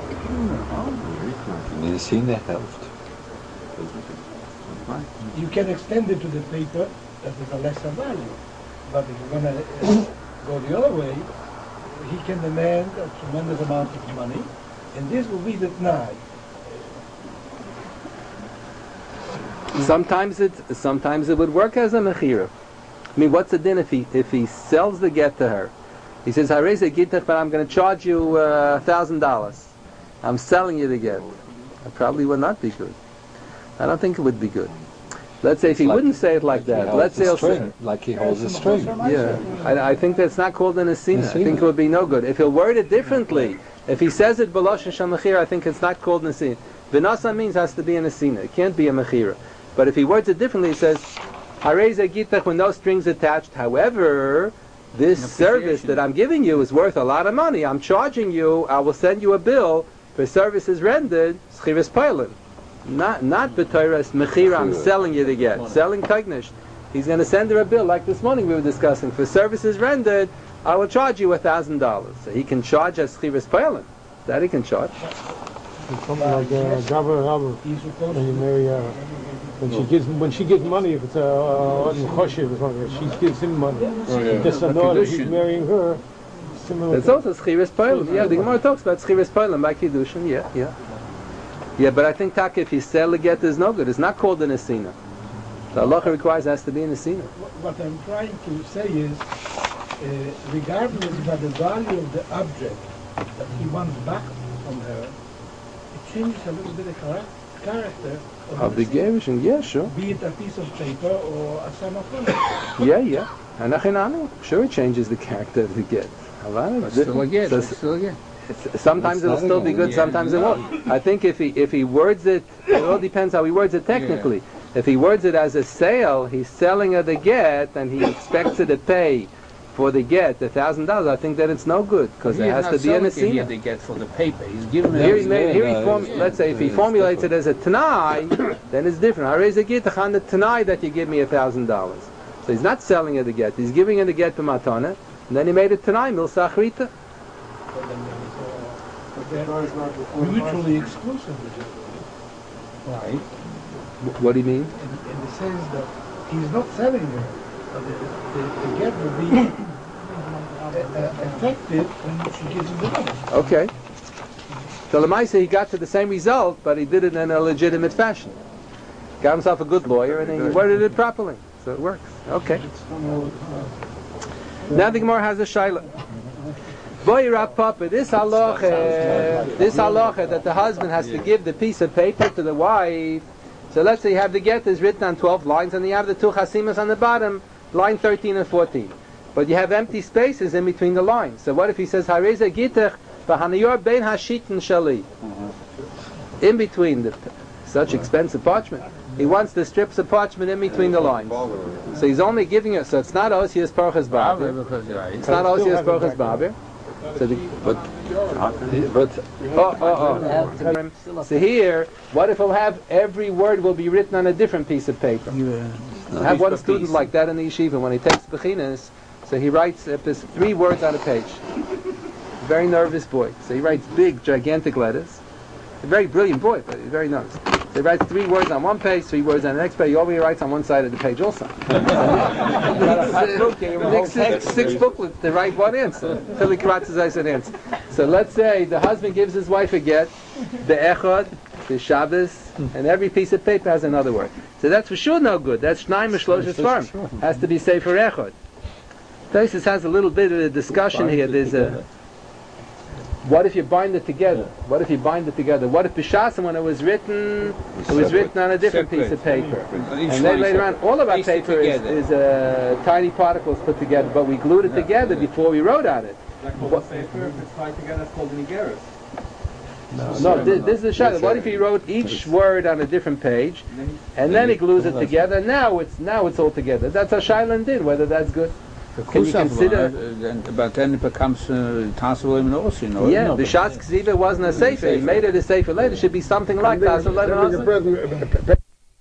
Nesina helped. You can extend it to the paper that is a lesser value, but if you're going to uh, go the other way, he can demand a tremendous amount of money, and this will be the T'nai. Sometimes it sometimes it would work as a mechira. I mean, what's the din if he if he sells the get to her? He says, "Harei ze gitach, but I'm going to charge you a uh, thousand dollars. I'm selling you the get." It probably would not be good. I don't think it would be good. Let's say if he like, wouldn't say it like that. Like Let's say he'll say like he holds a string. Yeah, I, I think that's not called an asina. I think it would be no good. If he'll word it differently, if he says it b'loshen shel mechira, I think it's not called an asina. Vinasa means has to be an asina. It can't be a mechira. But if he words it differently, he says, Harei ze gitach with no strings attached. However, this service that I'm giving you is worth a lot of money. I'm charging you, I will send you a bill for services rendered, schiras peilim. Not not b'toras mechira, I'm selling you the get. Selling kaignish. He's going to send her a bill, like this morning we were discussing. For services rendered, I will charge you a thousand dollars. So he can charge as schiras peilim. That he can charge. Something like uh, Gabra Rabba, when you marry her. When she gives when she gives money, if it's a uh, choshev or something, she gives him money. Oh, yeah. Just a know that he's marrying her. Similar. It's also schiras peilim. Yeah, the Gemara talks about schiras peilim by kiddushin. Yeah, yeah, yeah. But I think taka if you sell a get is no good. It's not called an asina. The halacha requires it has to be an asina. What I'm trying to say is, uh, regardless of the value of the object that he wants back from her, it changes a little bit of chara- character. Of the gerushin, yeah, sure. Be it a piece of paper or a sum of money. Yeah, yeah. Hanachinami. Sure, it changes the character of the get. But still a get. So, It's still a get. It's, sometimes it'll still be good, sometimes it won't. I think if he if he words it, it all depends how he words it technically. Yeah. If he words it as a sale, he's selling her the get, and he expects her to pay for the get a thousand dollars. I think that it's no good because it has to be in a scene. The get for the paper. He's giving here. He made, here he form, let's say if he formulates it as a tanai, then it's different. I raise a get on the tanai that you give me a thousand dollars. So he's not selling her the get. He's giving her the get to matana, and then he made it tanai mil sachrita. Mutually exclusive. Right. What do you mean? In, in the sense that he's not selling her. The, the, the get will be uh, effective when she gives him the money. Okay. So Lamaisa, he got to the same result, but he did it in a legitimate fashion. Got himself a good lawyer, and then he worded it properly. So it works. Okay. Now the Gemara has a shaila. Boy Papa, this halacha, this halacha that the husband has to give the piece of paper to the wife. So let's say you have the get is written on twelve lines, and you have the two chasimas on the bottom, line thirteen and fourteen. But you have empty spaces in between the lines. So what if he says Hareza Gitech Bahanayor Ben Hashitin Shali? In between the such expensive parchment. He wants the strips of parchment in between the lines. So he's only giving it, so it's not Osias Parchas Babir. It's not Osias Parchas Babir. So the, but, but, oh, oh, oh. So here, what if he'll have every word will be written on a different piece of paper? I have one student like that in the yeshiva. When he takes bechinas, so he writes, if there's three words on a page, very nervous boy. So he writes big, gigantic letters. A very brilliant boy, but he's very nervous. So he writes three words on one page, three words on the next page. He always writes on one side of the page also. Next six, six booklets to write one answer. Till he kratzes an answer. So let's say the husband gives his wife a get, the echad, the Shabbos, and every piece of paper has another word. So that's for sure no good. That's Shnaim Mishlosh's farm. Has to be Sefer Echad. Tosis has a little bit of a discussion here. There's a what if you bind it together? What if you bind it together? What if B'Shasim, when it was written, it was written on a different piece of paper? And then later on, all of our paper is, is uh, tiny particles put together, but we glued it together before we wrote on it. That called paper, if it's tied together, it's called an igeris. No, no, this, this is a shot. What if he wrote each word on a different page, and then he glues it together? Now it's now it's all together. That's how Shailan did. Whether that's good. Can you consider? Uh, but then it becomes Tassalim also, you know. Yeah, the Shas Ksiva wasn't a sefer. He made it a sefer later. It should be something like Tassalim.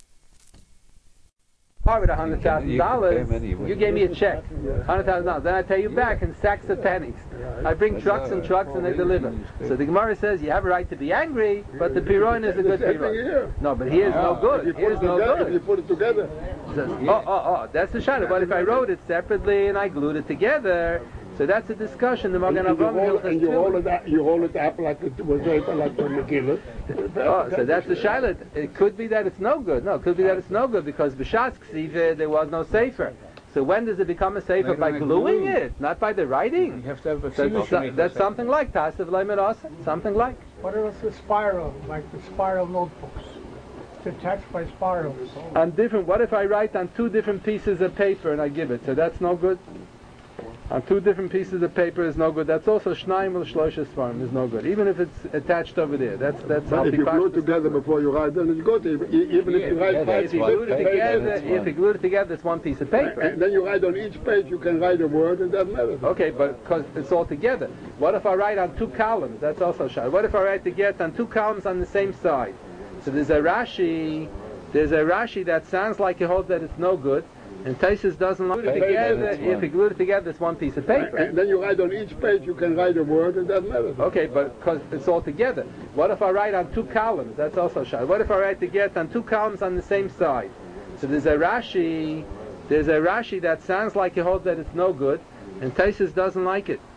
With a hundred thousand dollars, you gave me a check, hundred thousand dollars. Then I pay you back in sacks of pennies. I bring trucks and trucks and they deliver. So the Gemara says you have a right to be angry, but the piron is a good piron. No, but here's no good. Here's no good. If you put it together. Oh, oh, oh, that's the shayla. But if I wrote it separately and I glued it together, so that's a discussion. The Magen Avraham and you hold it up, you hold it up like it was like the Megillah. Oh, so that's the shayla. It could be that it's no good. No, it could be that it's no good because b'shas ksiva there was no sefer. So when does it become a sefer? By gluing it, not by the writing. You have to have a so that's, that's something like Tasav Leimerasa. Something like. What about the spiral, like the spiral notebooks? It's attached by spirals. On different. What if I write on two different pieces of paper and I give it? So that's no good. On two different pieces of paper is no good. That's also Shnaim or Shloshes farm is no good. Even if it's attached over there. That's that's but if you glue it together before you write, then it's good. Even if you write yeah, five if you glue it together, if you glue it together, it's one piece of paper. And then you write on each page. You can write a word, and that matters. Okay, but because it's all together. What if I write on two columns? That's also shot. What if I write the get on two columns on the same side? So there's a Rashi. There's a Rashi that sounds like he holds that it's no good. And Taisus doesn't like it together. If you glue it together, it's one piece of paper. And then you write on each page, you can write a word, and that matters. Okay, but because it's all together. What if I write on two columns? That's also shot. What if I write the get on two columns on the same side? So there's a Rashi. There's a Rashi that sounds like he holds that it's no good, and Taisus doesn't like it.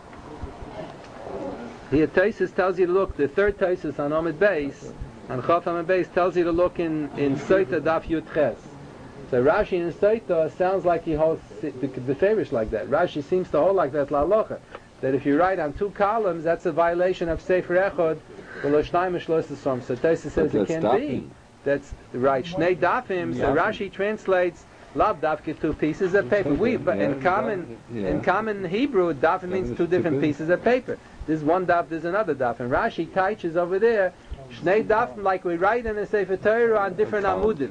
Here, Taisus tells you to look. The third Taisus on Amid Beis, on Chaf Amid Beis, tells you to look in in Soita Daf Yud Ches. So Rashi in Soita sounds like he holds the, the favorish like that. Rashi seems to hold like that la'alocha, that if you write on two columns, that's a violation of Sefer Echad. So Taisus says it can't be. That's right. Shnei Dafim. So Rashi translates Lav dafke two pieces of paper. We, but in common, Yeah. in common Hebrew, daf means two different pieces of paper. There's one daf, there's another daf. And Rashi teaches over there, shnei dafim, like we write in a Sefer Torah on different amudim.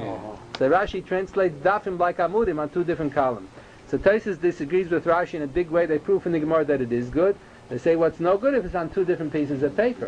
So Rashi translates dafim like amudim on two different columns. So Tosfos disagrees with Rashi in a big way. They prove in the Gemara that it is good. They say what's no good if it's on two different pieces of paper.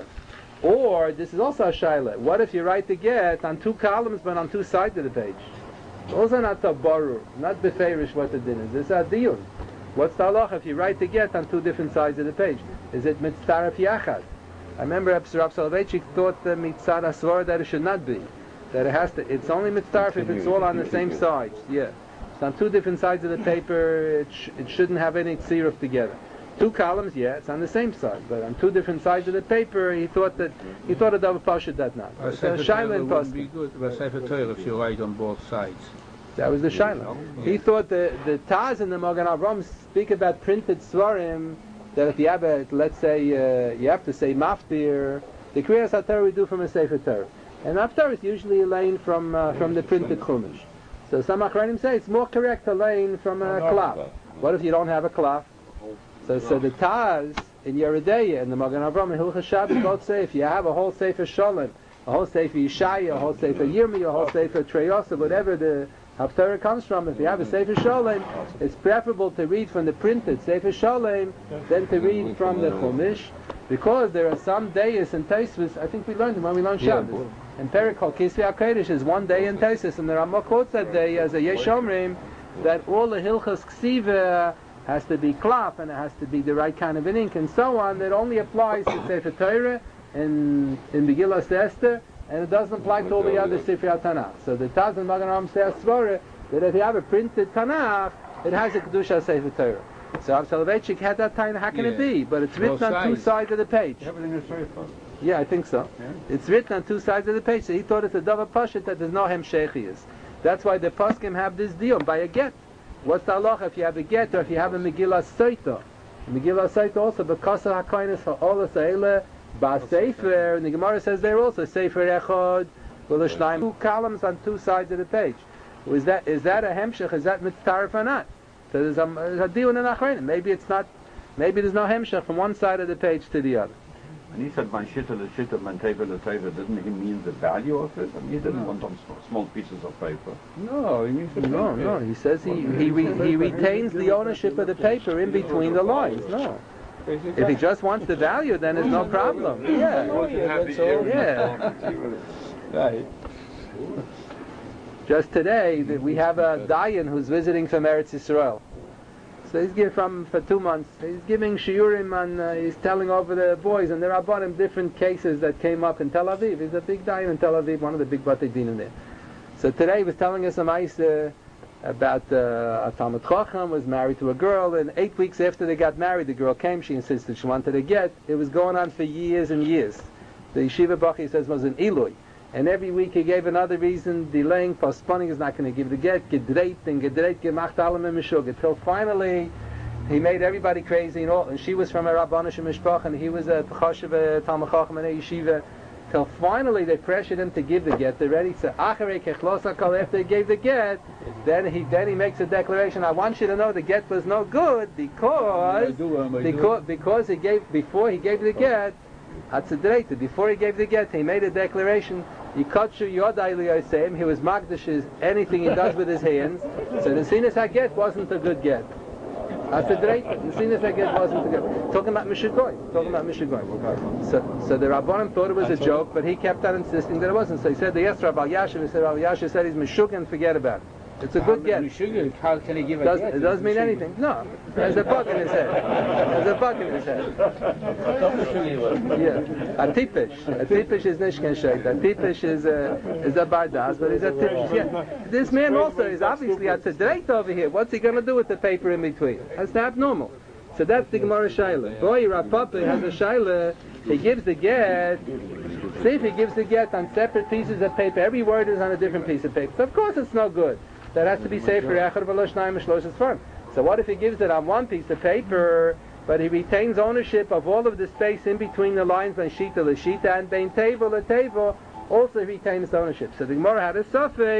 Or, this is also a shaila, what if you write the get on two columns but on two sides of the page? Also not a barur, not beferish what the din is. This is a diyun. What's the halacha if you write the get on two different sides of the page? Is it mitzaref yachad? I remember Rav Soloveitchik thought the mitzar asvar that it should not be. That it has to, it's only mitzaref if it's all on the same sides. Yeah. It's on two different sides of the paper, it, sh- it shouldn't have any tziruf together. Two columns, yeah, it's on the same side, but on two different sides of the paper, he thought that he thought it of a pashut that not. A It's a Sefer shaila Torah in wouldn't Pasuk. be good. A Sefer Torah if you write on both sides. That was the shaila. He thought the the Taz and the Magen Avraham speak about printed svarim that if you have a, let's say uh, you have to say maftir, the Kriyas HaTorah we do from a Sefer Torah, and maftir is usually a lane from uh, from the printed chumash. So some Achronim say it's more correct to lane from a klaf. What if you don't have a klaf? So, so the Taz in Yeredeya and the Magen Avraham and Hilchas Shabbos both say if you have a whole Sefer Shalom, a whole Sefer Yeshaya, a whole Sefer Yirmiyah, a whole Sefer Treyosah, whatever the Haftarah comes from, if you have a Sefer Shalom, it's preferable to read from the printed Sefer Shalom than to read from the Chumash, because there are some days in Tosfos, I think we learned them when we learned Shabbos. And Perikol Kisvei HaKodesh is one day in Tosfos, and the Ramah quotes that day as a Yesh Omrim that all the Hilchas Ksiva has to be klaf, and it has to be the right kind of an ink, and so on. That only applies to Sefer Torah and in Megillas Esther, and it doesn't apply to all the other Sifrei Tanakh. So the Taz and Magen Avraham say Asvara that if you have a printed Tanakh, it has a kedusha Sefer Torah. So Rav Soloveitchik had that time. How can Yeah. it be? But it's written Both on two sides. sides of the page. Everything is very fast. Yeah, I think so. Yeah. It's written on two sides of the page. So he thought it's a davar pashut that there's no hemsheichiyus. That's why the poskim have this deal by a get. What's the halacha if you have a get or if you have a Megillah Soita? Megillah Soita also, because of HaKoinis Ha'olah Sa'ele Ba'Sefer, and the Gemara says there also, Sefer Echad, V'Lashnaim, two columns on two sides of the page. Is that, is that a hemshech, is that mitzaref or not? So there's a, there's a deal in an achrein. Maybe it's not, maybe there's no hemshech from one side of the page to the other. And he said, "Man shitta the shitta, man teva the teva." Didn't he mean the value of it? I mean, he didn't want on small, small pieces of paper. No, he means the No, paper. no, he says he, he, re, he retains the ownership of the paper in between the lines. No. If he just wants the value, then it's no problem. Yeah. Yeah. Right. Just today, that we have a Dayan who's visiting from Eretz Yisrael. So he's giving from for two months. He's giving shiurim and uh, he's telling over the boys, and there are about him different cases that came up in Tel Aviv. He's a big Dayan in Tel Aviv, one of the big Batei Dinim there. So today he was telling us a mice uh, about uh, a Talmud Chacham was married to a girl, and eight weeks after they got married, the girl came. She insisted she wanted to get. It was going on for years and years. The yeshiva bachi says was an Eloi. And every week he gave another reason, delaying, postponing, is not going to give the get, gedreit, and gedreit, gemacht allem im Meshug. Until finally, he made everybody crazy, and all. And she was from a Rabbanish Mishpach, and he was a Chashav, a Talmud Chacham, and a yeshiva. Till finally they pressured him to give the get. They're ready to, acharei kechlos hakol, after they gave the get, then he then he makes a declaration, I want you to know the get was no good, because, because, because he gave, before he gave the get, before he gave the get, he made a declaration. He Yikatshu Yodai Liyoseim. He was Magdash anything he does with his hands. So the Sinas HaGet wasn't a good get. The Sinas HaGet wasn't a good. Talking about Mishigoy. Talking about Mishigoy. So, so the Rabbanim thought it was a joke, but he kept on insisting that it wasn't. So he said, yes, Rabbi Yashiv. He said, Rabbi Yashiv said he's Mishug and forget about it. It's a good get. How can he give a Does, get? it doesn't mean anything. No. There's a bug in his head. There's a bug in his head. Yeah. A tipish. A tipish is nishken shayt. A tipish is a, is a bardas, but he's a tipish. Yeah. This man also is obviously a tzedreit over here. What's he going to do with the paper in between? That's abnormal. So that's the Gemara Shaila. Boy, Rav Papa has a Shaila. He gives the get. See if he gives the get on separate pieces of paper. Every word is on a different piece of paper. So of course it's no good. That has to be safer. So what if he gives it on one piece of paper, but he retains ownership of all of the space in between the lines by shita l'shita and bein table the table also retains ownership. So the Gemara had a suffix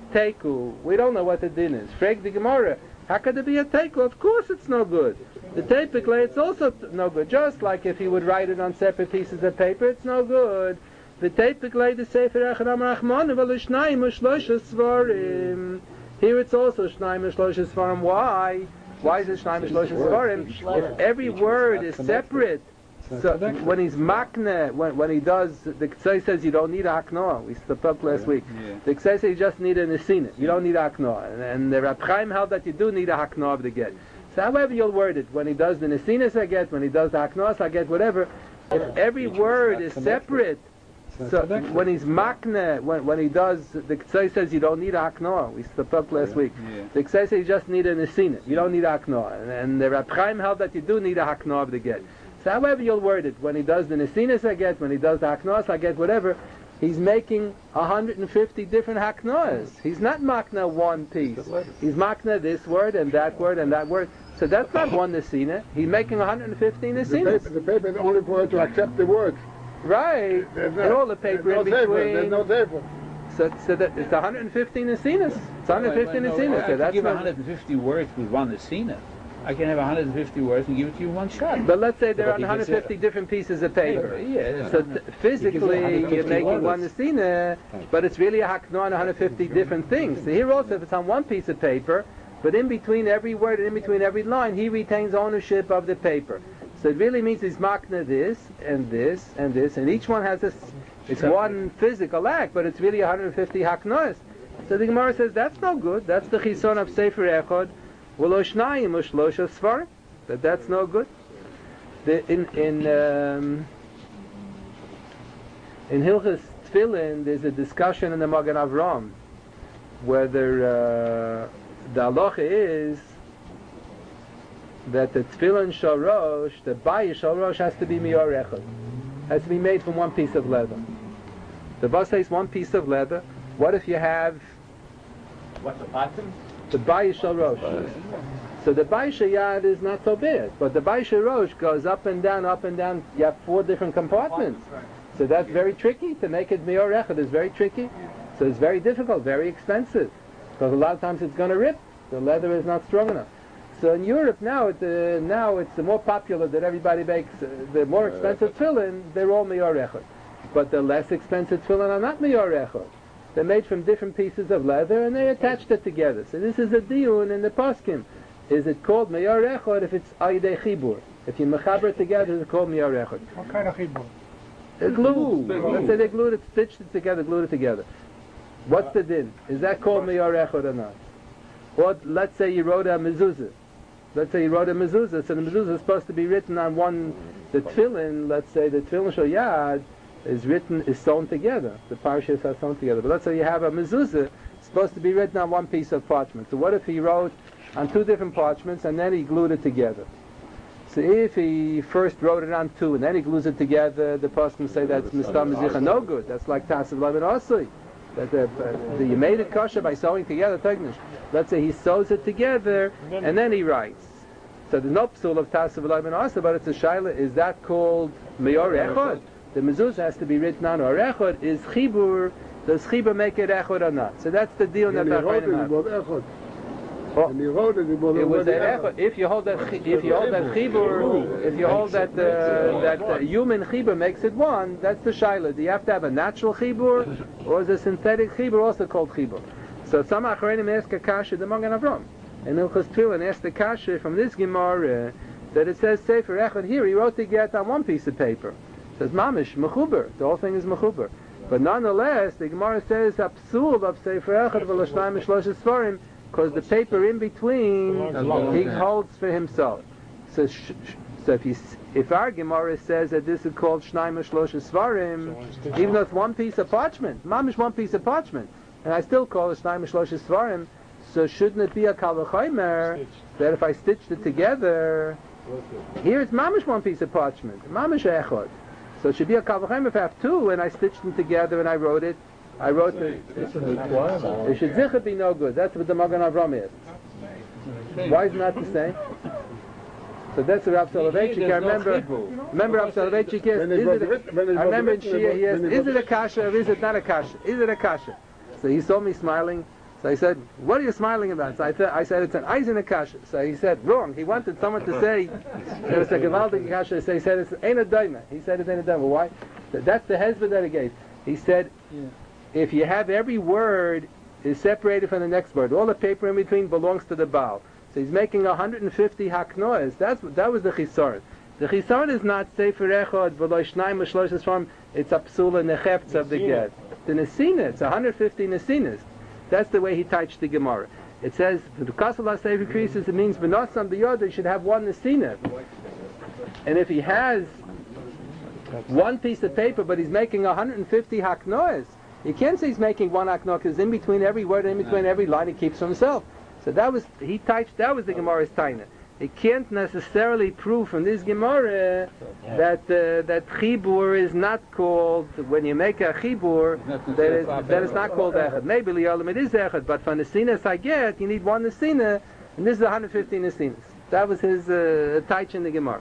teiku. We don't know what the din is. Frag the Gemara. How could there be a teiku? Of course it's no good. The teipiklei, it's also t- no good. Just like if he would write it on separate pieces of paper, it's no good. The teipiklei, the sefer echad amar achmon, v'lo shnayim u'shlosha svarim. Here it's also shnayim u'shlosha svarim. Why? Why is it shnayim u'shlosha svarim? If every word is separate, so when he's makne, when, when he does, the Ksei says you don't need a haknoah. We spoke up last week. Yeah. The Ksei says you just need a nesina. You don't need a haknoah. And, and the Rab Chaim held that you do need a haknoah of the get. So however you'll word it, when he does the nesinas I get, when he does the haknoahs I get, whatever, if every word is separate, so when he's makne, when, when he does, the Ksei says you don't need a haknoah. We spoke up last week. Yeah. The Ksei says you just need a nesina. You don't need a haknoah. And, and the Rab Chaim held that you do need a haknoah of the get. So however you'll word it, when he does the nesinas I get, when he does the haknoahs I get, whatever, he's making one hundred fifty different haknoahs. He's not makna one piece. He's makna this word and that word and that word. So that's not one nesina. He's making one hundred fifty nesinas. The paper, the paper is only for her to accept the words. Right. There's no, and all the paper no in between. Table, there's no table. So, so that it's one hundred fifty nesinas. It's one hundred fifty well, well, nesinas. I So that's give not one hundred fifty words with one nesina. I can have one hundred fifty words and give it to you in one shot. But let's say there But are one hundred fifty different pieces of paper. Yeah. So th- physically you're making one nesina, but it's really a haknoah on one hundred fifty different things. So here also, if it's on one piece of paper, but in between every word and in between every line, he retains ownership of the paper. So it really means he's makna this and this and this, and each one has this. It's one physical act, but it's really one hundred fifty haknoahs. So the Gemara says that's no good. That's the chison of Sefer Echad. That that's no good. The, in in um, in Hilchas Tefillin, there's a discussion in the Magen Avram whether uh, the halacha is that the Tefillin Shorosh, the Bayi Shorosh, has to be Mior Echad, has to be made from one piece of leather. The Bas says one piece of leather. What if you have what's the pattern? The Bayi Shorosh. So the Bayi Shayad is not so bad, but the Bayi Shorosh goes up and down, up and down. You have four different compartments. So that's very tricky. To make it Mior Echad is very tricky. So it's very difficult, very expensive. Because a lot of times it's going to rip. The leather is not strong enough. So in Europe now, it, uh, now it's more popular that everybody makes uh, the more expensive tefillin, they're all Mior Echad. But the less expensive tefillin are not Mior Echad. They're made from different pieces of leather and they attached it together. So this is a diyun in the poskim. Is it called Mior Echad if it's Aydei Chibur? If you mechaber it together, it's called Mior Echad. What kind of chibur? A glue. Let's say they glued it, stitched it together, glued it together. What's the din? Is that called Mior Echad or not? Or let's say you wrote a mezuzah. Let's say you wrote a mezuzah, so the mezuzah is supposed to be written on one, the tefillin, let's say the tefillin shoyad is written, is sewn together. The parashas are sewn together. But let's say you have a mezuzah, supposed to be written on one piece of parchment. So what if he wrote on two different parchments and then he glued it together? So if he first wrote it on two and then he glues it together, the person say that's mistam mezicha, no good. That's like tasav lavan asui. That the, uh, the, you made it kosher by sewing together. Let's say he sews it together and then he writes. So there's no psul of tasav lavan asui, but it's a shaila. Is that called Mior Echad? The mezuzah has to be written on or echad. Is chibur? Does chibur make it echad or not? So that's the deal that Chachamim have. Oh, it was an echad. If you hold that, if you hold that chibur, if you hold that uh, that uh, human chibur makes it one, that's the shaila. Do you have to have a natural chibur, or is a synthetic chibur also called chibur? So some acharonim ask a kasha the Magen Avram, and Hilchos Tefillin asked the kasha from this Gemara uh, that it says Sefer Echad here. He wrote the get on one piece of paper. It says mamish mechuber. The whole thing is mechuber. But nonetheless, the Gemara says apsul of Sefer Echad v'lashnayim shlosh svarim. Because the paper in between he holds for himself. So, sh- sh- so if, you, if our Gemara says that this is called Shnayim Shlosh Svarim, even though it's one piece of parchment, mamish one piece of parchment, and I still call it Shnayim Shlosh Svarim, so shouldn't it be a kal v'chomer that if I stitched it together, here it's mamish one piece of parchment, mamish echad. So it should be a kal v'chomer if I have two, and I stitched them together and I wrote it. I wrote the. It should zicha be no good. That's what the Magen Avram is. Why is it not the same? So that's what Rav Soloveitchik. I remember. Remember Rav Soloveitchik is. Is it? A, I remember in Shia he asked, "Is it a kasha or is it not a kasha? Is it a kasha?" So he saw me smiling. So I said, what are you smiling about? So I, th- I said, it's an Eisen Akasha. So he said, wrong. He wanted someone to say, there was a Gavaldik Akasha. So he said, it's ain't a daima. He said, it's ain't a daima. Why? That's the hezbollah that he gave. He said, yeah. If you have every word is separated from the next word, all the paper in between belongs to the Baal. So he's making one hundred fifty haknoas. That's that was the chisaron. The chisaron is not sefer echad v'lo shnayim v'shlosh form. It's a psula nechefts of the get. The nesina, it's one hundred fifty nesinas. That's the way he touched the Gemara. It says the kasala sefer creases. It means v'nosam b'yoda. You should have one nesina. And if he has one piece of paper, but he's making one hundred fifty haknoas, you can't say he's making one haknoah because in between every word and in between every line he keeps for himself. So that was he touched. That was the Gemara's taina. He can't necessarily prove from this Gemara yeah. that uh, that chibur is not called when you make a chibur that is that is not called echad. Maybe li'olam it is echad, but for nesinas I get you need one nesina, and this is one hundred fifty nesinas. That was his uh, taich in the Gemara.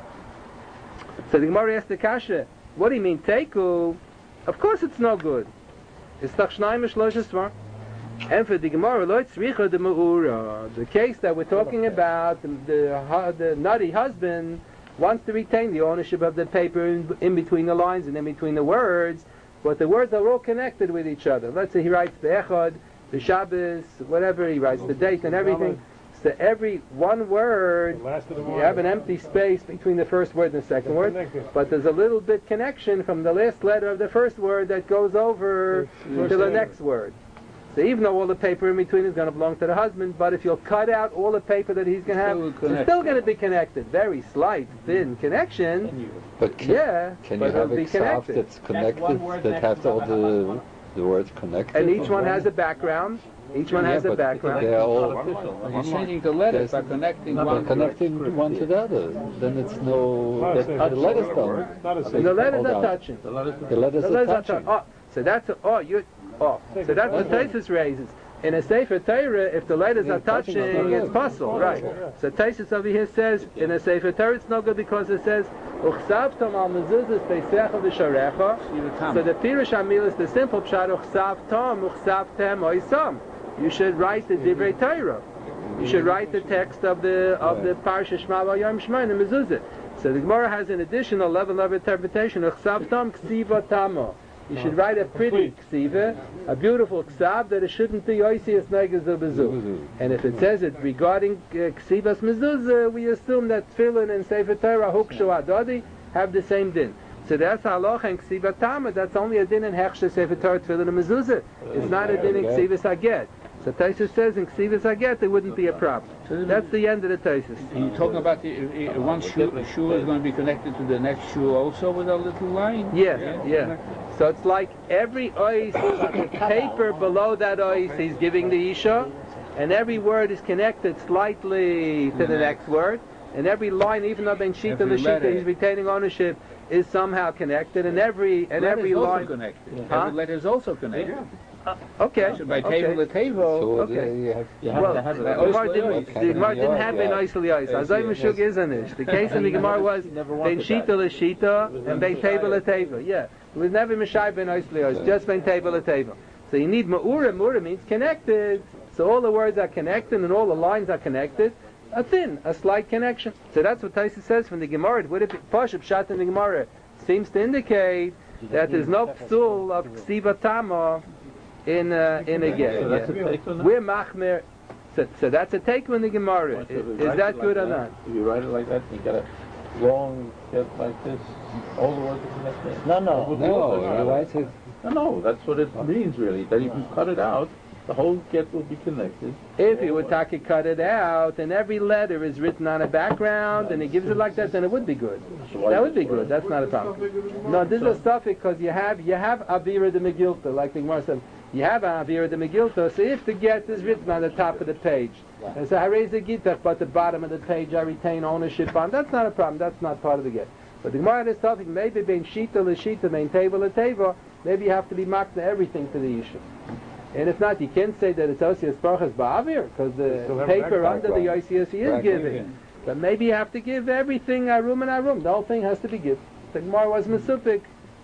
So the Gemara asked the kasha, what do you mean teiku? Of course it's no good. It's tach shnayim v'shlosh esvar. And for the Gemara, lo tzricha de me'ura, the case that we're talking about, the, the, the nutty husband wants to retain the ownership of the paper in, in between the lines and in between the words, but the words are all connected with each other. Let's say he writes the echad, the Shabbos, whatever, he writes the date and everything. So every one word, you have an empty space between the first word and the second word, but there's a little bit connection from the last letter of the first word that goes over to the next word. So even though all the paper in between is going to belong to the husband, but if you'll cut out all the paper that he's going to have, it's still going to be connected. Very slight, thin connection. But can, yeah, can but you have it'll be a connected. that's connected, that's that has all the, the words connected? And each one has a background. Each one yeah, has a background. They're all You're changing the letters by connecting one, connecting one to the other. Then it's no... The, the letters don't. The letters are touching. The letters are touching. Oh, so that's... A, oh, you... Oh, so that's what Taisus raises. In a Sefer Torah, if the letters are touching, it's possible, right? So Taisus over here says, in a Sefer Torah, it's no good because it says, Uchsavtam al mezuzas peisecha v'sharecha. So the Pirush Hamil is the simple pshat, Uchsavtam, Uchsavtem oisam. You should write the Divrei Torah. You should write the text of the of the Parsha Shema V'Yom Shema in the mezuzah. So the Gemara has an additional level of interpretation, Uchsavtam ksiva tamo. You should write a pretty ksiva, a beautiful ksav, that it shouldn't be oisias neges bezu. And if it says it regarding uh, ksivas mezuzah, we assume that tefillin and sefer Torah hukshu adadi have the same din. So that's halacha and ksiva tama. That's only a din in hechshe sefer Torah tefillin and mezuzah. It's not a din in ksivas aget. So Taisus says in ksivas aget there wouldn't be a problem. That's the end of the Taisus. You're talking about the, uh, one shoe, shoe is going to be connected to the next shoe also with a little line? Yeah, yeah. yeah. So it's like every ois, paper below that ois, he's giving the isha, and every word is connected slightly to the next word, and every line, even though Ben Shita and the Shita he's retaining ownership, is somehow connected, and every and every line connected. Huh? Every letter is also connected. Uh, okay. So by okay. table to table. So okay. you have, you have well, to have the Gemara didn't, the Gemara didn't have Ben Oisel Yais. Azay Meshug isn't it? The case in the Gemara was Ben Shita LeShita and Ben Table LeTeva. Yeah. It was never Meshai Ben Oisel Yais, just Ben Table LeTeva. So you need Ma'ura. Ma'ura means connected. So all the words are connected and all the lines are connected. A thin, a slight connection. So that's what Taisa says from the Gemara. Would it be Pashup Shat in the Gemara? Seems to indicate that there's no psul of Ksiva Tama in uh, in a get. So that's yeah. a take on that? We're machmer. So, so that's a take in the Gemara. Is, is is that good like or not? If you write it like that, you get a long get like this. All the words are connected. No, no, no. You write it. No, no. That's what it means really. That if you cut it out, the whole get will be connected. If you would take it, cut it out, and every letter is written on a background, and he gives it like that, then it would be good. So that would be good. That's not a problem. No, this is a suffix because you have you have Avira de Megilta, like the Gemara said. You have Avira de Megilta, so if the get is written on the top of the page, and so I raise the gitach, but the bottom of the page I retain ownership on, that's not a problem. That's not part of the get. But the Gemara is talking maybe being shita l'shita, being teva l'teva, maybe you have to be makna everything to the issue. And if not, you can't say that it's Osias Parchas Ba'avir, because the paper under the Osias he is giving. But maybe you have to give everything Arum and Arum. The whole thing has to be given. The Gemara was Mesupik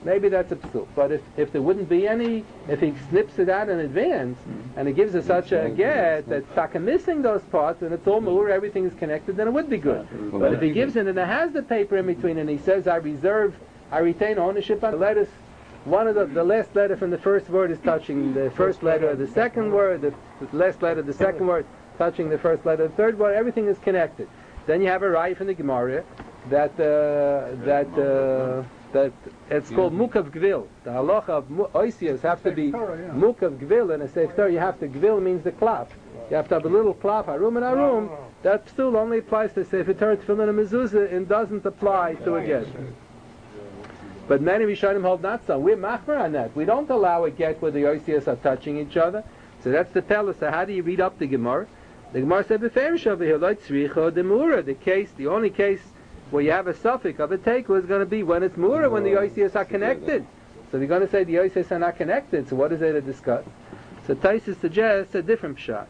maybe that's a psul. But if, if there wouldn't be any, if he snips it out in advance, mm-hmm. and it gives us such a get that's taka missing those parts, and it's all mur, everything is connected, then it would be good. Well, but if he gives it and it has the paper in between, and he says, I reserve, I retain ownership on the letters, one of the, the last letter from the first word is touching the first letter of the second word, the, the last letter of the second word touching the first letter of the third word, everything is connected. Then you have a raya from the Gemara that, uh, that, uh, that it's called mukav gvil. The halacha of oisias have to be mukav gvil, and a sefer Torah you have to, gvil means the klaf. You have to have a little klaf, harum and harum. That psul only applies to sefer Torah, tefillin, and mezuzah, and doesn't apply to a get. But many Rishonim hold not so. We're machmer on that. We don't allow a get where the oisias are touching each other. So that's the tell us. So how do you read up the Gemara? The Gemara said beferish over here, like tzricha demura. The case, the only case where you have a suffix of a tekel is going to be when it's mura, when the oisias are connected. So they're going to say the oisias are not connected. So what is there to discuss? So Taisus suggests a different pshat.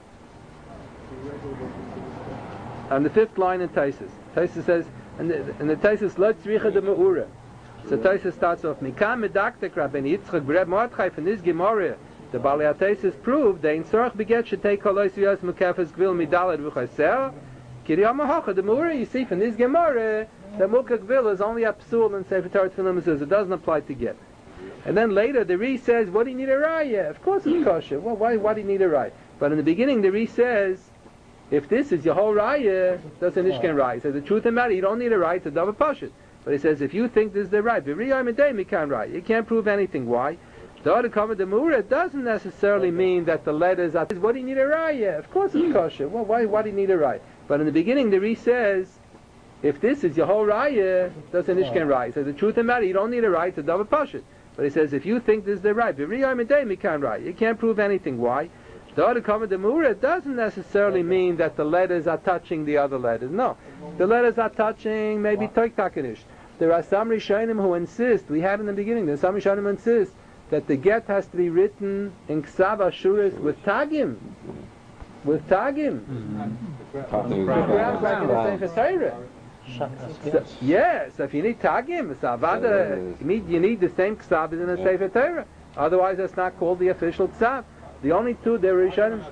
On the fifth line in Taisus, Taisus says, and the, and the Taisus lo tzricha demura. So Taisus starts off, Mikam medaktek Rabbeinu Yitzchak b'Reb Mordechai from this Gemara. The Balei HaTaisus proved that in Sorach beget should take kol oisiyos mukafes gvil midalad v'chaser. Kiriyam hacha the Mura. You see from this Gemara, the mukah gvil is only a psul and sefer Torah tefillin mezuzah. It doesn't apply to get. And then later the Ri says, what do you need a raya? Of course it's kosher. Well, why? Why do you need a raya? But in the beginning the Ri says, if this is your whole raya, that's an ishken raya. So the truth of the matter, you don't need a raya to double pashut. But he says, if you think this is the right, you can't prove anything. Why? The other cover the mura doesn't necessarily mean that the letters are. What do you need a raya? Of course it's kosher. Well, why? Why do you need a raya? But in the beginning, the Ri says, if this is your whole raya, that's an ishken raya. So the truth of the matter, you don't need a raya to double pashut. But he says, if you think this is the right, you can't prove anything. Why? The other cover the mura doesn't necessarily mean that the letters are touching the other letters. No, the letters are touching maybe toik takanish. There are some Rishonim who insist, we had in the beginning, there are some Rishonim who insist that the get has to be written in Ksav Ashuris with Tagim. With Tagim. So, yeah, so if you need Tagim, it's Avada, you need, you need the same Ksav as in the Sefer Torah. Otherwise that's not called the official Ksav. The only two there are Rishonim.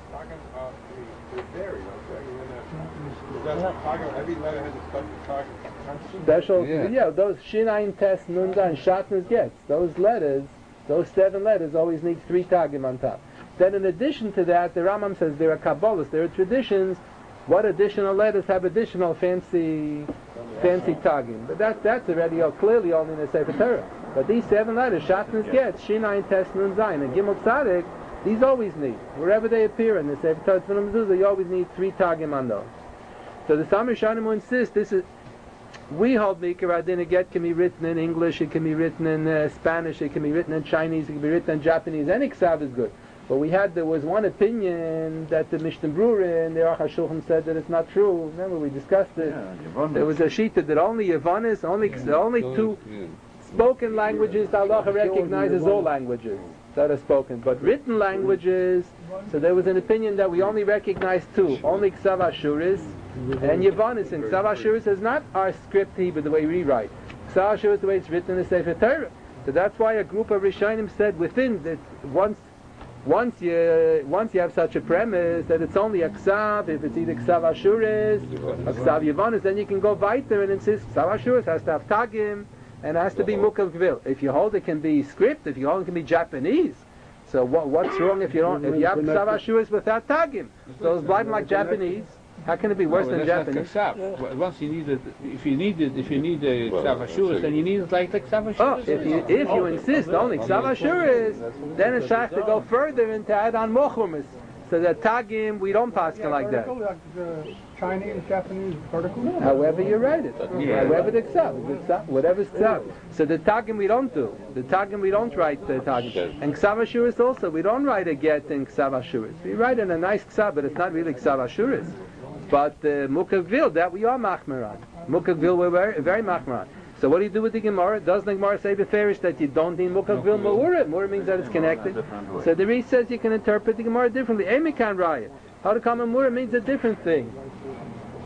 Every letter has a special target. Special, yeah. yeah, those Shinayin Tes Nunda and Shatnez gets, those letters, those seven letters always need three Tagim on top. Then in addition to that, the Rambam says there are Kabbalahs, there are traditions, what additional letters have additional fancy fancy Tagim. But that, that's already oh, clearly only in the Sefer Torah. But these seven letters, Shatnez gets, Shinayin Tes Nun Zayin, and Gimel Tzadik, these always need, wherever they appear in the Sefer Torah Tefillin Mezuzah, you always need three Tagim on those. So the Samir Shanim will insist, this is, we hold Mikra Adin, get can be written in English, it can be written in uh, Spanish, it can be written in Chinese, it can be written in Japanese, any Ksav is good. But we had, there was one opinion that the Mishnah Brura and the Aruch HaShulchan said that it's not true. Remember we discussed it. Yeah, there was a shita that only Yavanis, only, yeah, only two yeah. spoken languages, the Allah recognizes all languages that are spoken. But written languages, so there was an opinion that we only recognize two, only Ksav Ashuris and Yavanis. And Ksav Ashuris is not our script Hebrew the way we write. Ksav Ashuris is the way it's written in the Sefer Torah. So that's why a group of Rishonim said within that once once you once you have such a premise that it's only a Ksav, if it's either Ksav Ashuris or Ksav Yavanis, then you can go weiter and insist Ksav Ashuris has to have Tagim and it has to be Mukav Gvil. If you hold it can be script, if you hold it can be Japanese. So what, what's wrong if you don't? If you have Ksav Ashuris without Tagim, so it's blind like Japanese. How can it be worse no, than Japanese? Yeah. Once you need it, if you need it, if you need a Ksav Ashuris, then you need it like the Ksav Ashuris. Oh, if you if you insist only Ksav Ashuris, then it's has to go further and to add on Mochumis. So the Tagim we don't pass yeah, like that. Like the Chinese, Japanese vertical. However you write it, yeah. However the Ksav, whatever's Ksav. So the Tagim we don't do. The Tagim we don't write the Tagim. And Ksav Ashuris also, we don't write a get in Ksav Ashuris. We write in a nice Ksav, but it's not really Ksav Ashuris. But uh, Mukav Gvil, that we are Machmer on. Mukav Gvil we're very, very Machmer on. So what do you do with the Gemara? Doesn't the Gemara say beferish that you don't need Mukav Gvil Ma'ura? Ma'ura means that it's connected. So the Ri says you can interpret the Gemara differently. Emikan Raya. How to come Ma'ura means a different thing.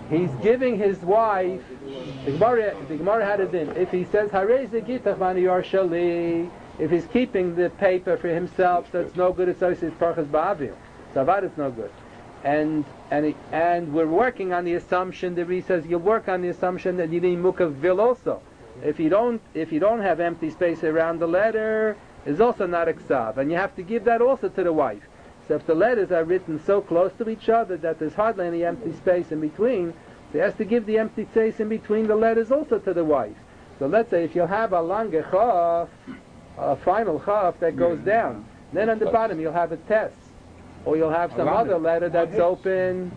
he's giving his wife, the Gemara, the Gemara had it in, if he says, Harei ze gitach mani yarshali, if he's keeping the paper for himself, so it's no good, it's always his parchas ba'avir. So avad it's no good. And and it, and we're working on the assumption, the Ri says, you'll work on the assumption that you need mukav vil also. If you don't, if you don't have empty space around the letter, it's also not a ksav, and you have to give that also to the wife. So if the letters are written so close to each other that there's hardly any empty space in between, so he has to give the empty space in between the letters also to the wife. So let's say if you have a lange chaf, a final chaf that goes down, then on the bottom you'll have a test, or you'll have some other letter that's open,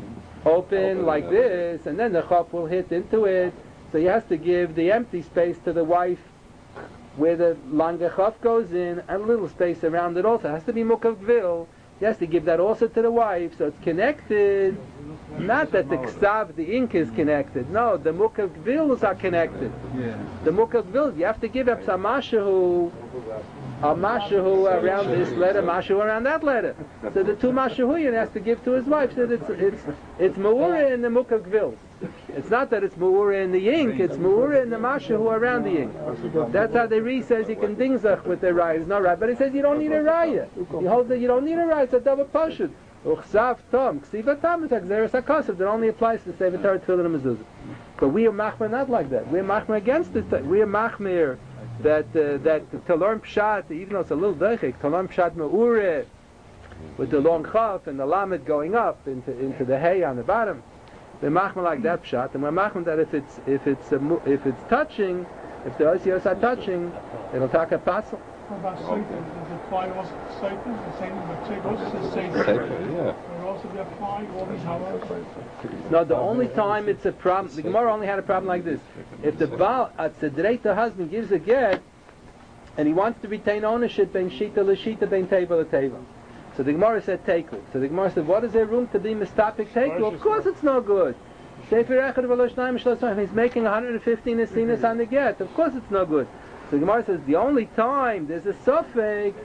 open like this, and then the chaf will hit into it. So he has to give the empty space to the wife where the lange chaf goes in, and a little space around it also. It has to be mukav gvil. He has to give that also to the wife, so it's connected. Not that the ksav, the ink is connected. No, the mukav gvils are connected. Yeah. The mukav gvils, you have to give up some mashahu, a mashahu around this letter, mashahu around that letter. So the two mashahuyin has to give to his wife. So it's it's it's meura in the mukav gvils. It's not that it's meura in the ink, it's meura in the mashahu around the ink. That's how the Ri says you can dingzach with the raya. It's not right, but he says you don't need a raya. He holds that you don't need a raya. It's a double pashut. Uchsav tom, ksiva tam, it's a xeris hakasav that only applies to Sefer Torah, Tefillin, and Mezuzah. But we are machmer not like that. We are machmer against it. We are machmer that uh, that to learn pshat, even though it's a little deichik, to learn pshat me'ure with the long chaf and the lamed going up into into the hay on the bottom. We're machmer like that pshat, and we're machmer that if it's if it's a, if it's touching, if the osiyos are touching, it'll take a passel. What about Satan? Does it apply also to Satan? The same with Tigos is Satan. Yeah. Will also be applied all these hours? No, the only time it's a problem, the Gemara only had a problem like this. If the Baal, at Tzedreit, the husband gives a get, and he wants to retain ownership, ben shita l'shita, ben teva l'teva. So the Gemara said teku. So the Gemara said, what is there room to be mistapik teku? Of course it's no good. Sefer echad v'lo shnayim shlo tzorach. He's making one hundred fifteen asinas on the get. Of course it's no good. So the Gemara says the only time there's a suffix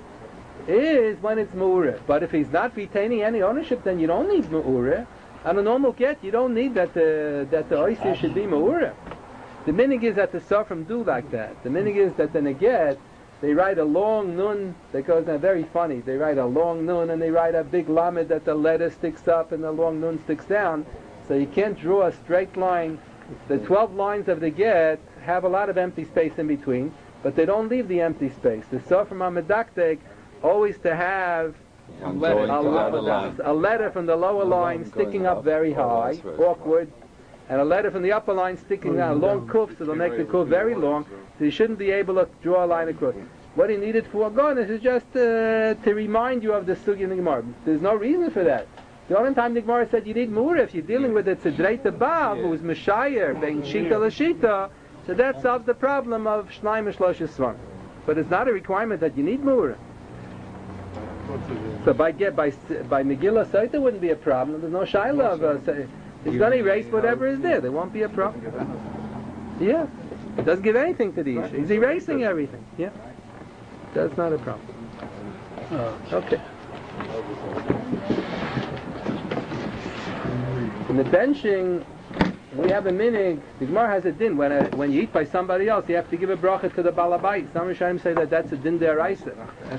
is when it's me'ureh. But if he's not retaining any ownership, then you don't need me'ureh. On a normal get, you don't need that the that the oisir should be me'ureh. The minig is that the sofrim do like that. The minig is that in a get, they write a long nun that goes now very funny. They write a long nun and they write a big lamed that the letter sticks up and the long nun sticks down. So you can't draw a straight line. The twelve lines of the get have a lot of empty space in between, but they don't leave the empty space. The sofrim amedaktek always to have a letter, a, a, a letter from the lower line sticking up very high, awkward, and a letter from the upper line sticking down, a long kuf, so they'll make the kuf very long, so you shouldn't be able to draw a line across. What he needed for Agonis is just uh, to remind you of the sugi in the Gemara. There's no reason for that. The only time the Gemara said you need mura if you're dealing with a tzedreit bav who's mishayer, bein shita l'shita, so that solves the problem of shnayim and shlosh yisvan. But it's not a requirement that you need mura. So by get by by Megillah Saita wouldn't be a problem. There's no shaila of uh, it's going to erase whatever is there. There won't be a problem. Yeah, it doesn't give anything to the issue. He's erasing everything. Yeah, that's not a problem. Okay. In the benching, we have a minig. The Gemara has a din. When a, when you eat by somebody else, you have to give a bracha to the balabait. Some Rishonim say that that's a din deraisa.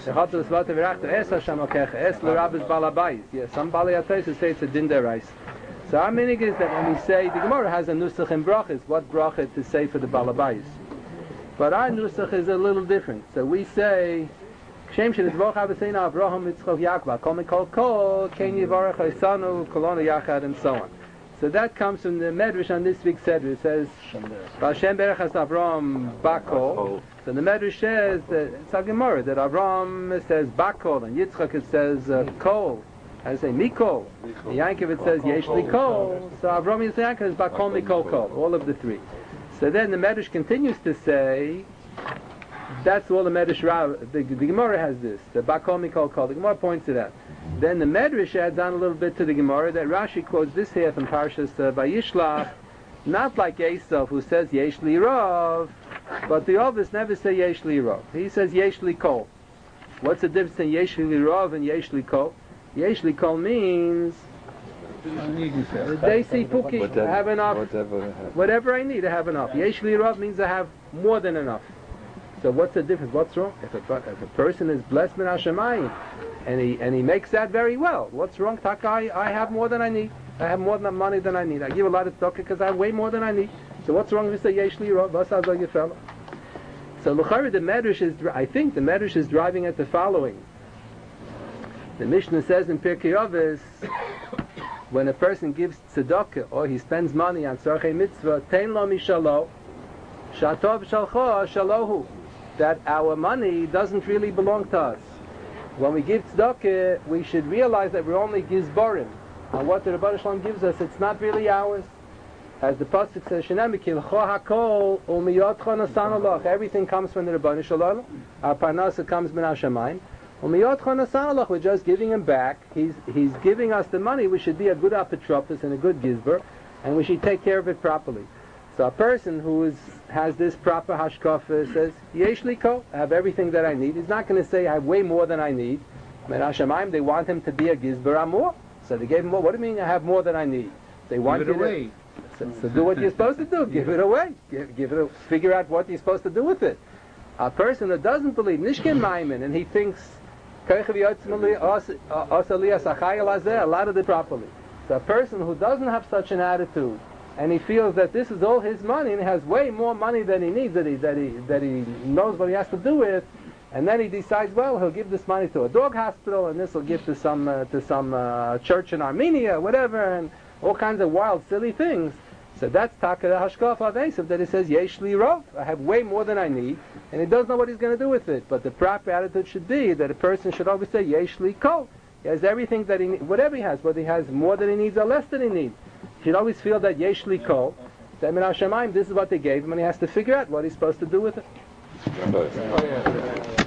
Yes, some balei say it's a din deraisa. So our minig is that when we say the Gemara has a nusach in brachas, what bracha to say for the balabait? But our nusach is a little different. So we say. Shem shel tzvach avseina Avraham Yitzchak Yaakov Kol Mikol Kol Ken Yivarach Isanu Kolona Yachad and so on. So that comes from the Medrash on this week's Seder. It says Hashem Berach Has Avraham Bakol. So the Medrash says that it's a Gemara that Avraham says Bakol and Yitzchak it says uh, Kol. I say Mikol. In Yankov it says Yeshli Kol. So Avraham Yitzchak Yaakov is Bakol Mikol Kol. All of the three. So then the Medrash continues to say. That's all the Medrash Rav. The, the Gemara has this. The Bakol Mikol Kol. The Gemara points to that. Then the Medrash adds on a little bit to the Gemara that Rashi quotes this here from Parshas uh, Vayishlach, not like Esav who says Yesh Li Rav, but the others never say Yesh Li Rav. He says Yesh Li Kol. What's the difference in Yesh Li Rav and Yesh Li Kol? Yesh Li Kol means They see Puki, I have enough. Whatever, Whatever I need, I have enough. Yesh li rav means I have more than enough. So what's the difference? What's wrong? If a, if a person is blessed min Hashemayim, and he and he makes that very well, what's wrong? Taka, I, I have more than I need. I have more than money than I need. I give a lot of tzedakah because I have way more than I need. So what's wrong if you say yesh li rav? V'asaz lo yefela? So l'chari the Medrash is, I think the Medrash is driving at the following. The Mishnah says in Pirkei Avos, when a person gives tzedakah or he spends money on tzarchei mitzvah, tein lo mishalo, shatov shalcho shalohu, that our money doesn't really belong to us. When we give tzedakah, we should realize that we're only gizborim. And what the Rebbeinu Shalom gives us, it's not really ours. As the pasuk says, "Shenami kilcho hakol umiyotcho nasan alach." Everything comes from the Rebbeinu Shalom. Our parnasa comes min Hashemayim. Umiyotcho nasan alach. We're just giving him back. He's he's giving us the money. We should be a good apotropos and a good gizber, and we should take care of it properly. So a person who is has this proper hashkafa says, "Yesh li kol." I have everything that I need. He's not going to say, "I have way more than I need." Min Hashemayim, they want him to be a gizber amor. So they gave him more. What do you mean I have more than I need? They want Give it you away. To, so, so do what you're supposed to do. Give it away. Give, give it. A, figure out what you're supposed to do with it. A person that doesn't believe Nishkin Maimin and he thinks a lot of it properly. So a person who doesn't have such an attitude and he feels that this is all his money and he has way more money than he needs, that he that he that he knows what he has to do with. And then he decides, well, he'll give this money to a dog hospital, and this will give to some uh, to some uh, church in Armenia, whatever, and all kinds of wild, silly things. So that's taka hashkaf avesav, that he says yesh li rov. I have way more than I need, and he doesn't know what he's going to do with it. But the proper attitude should be that a person should always say yesh li kol. He has everything that he needs, whatever he has, whether he has more than he needs or less than he needs. He should always feel that yesh li kol. That min Hashemayim, this is what they gave him, and he has to figure out what he's supposed to do with it.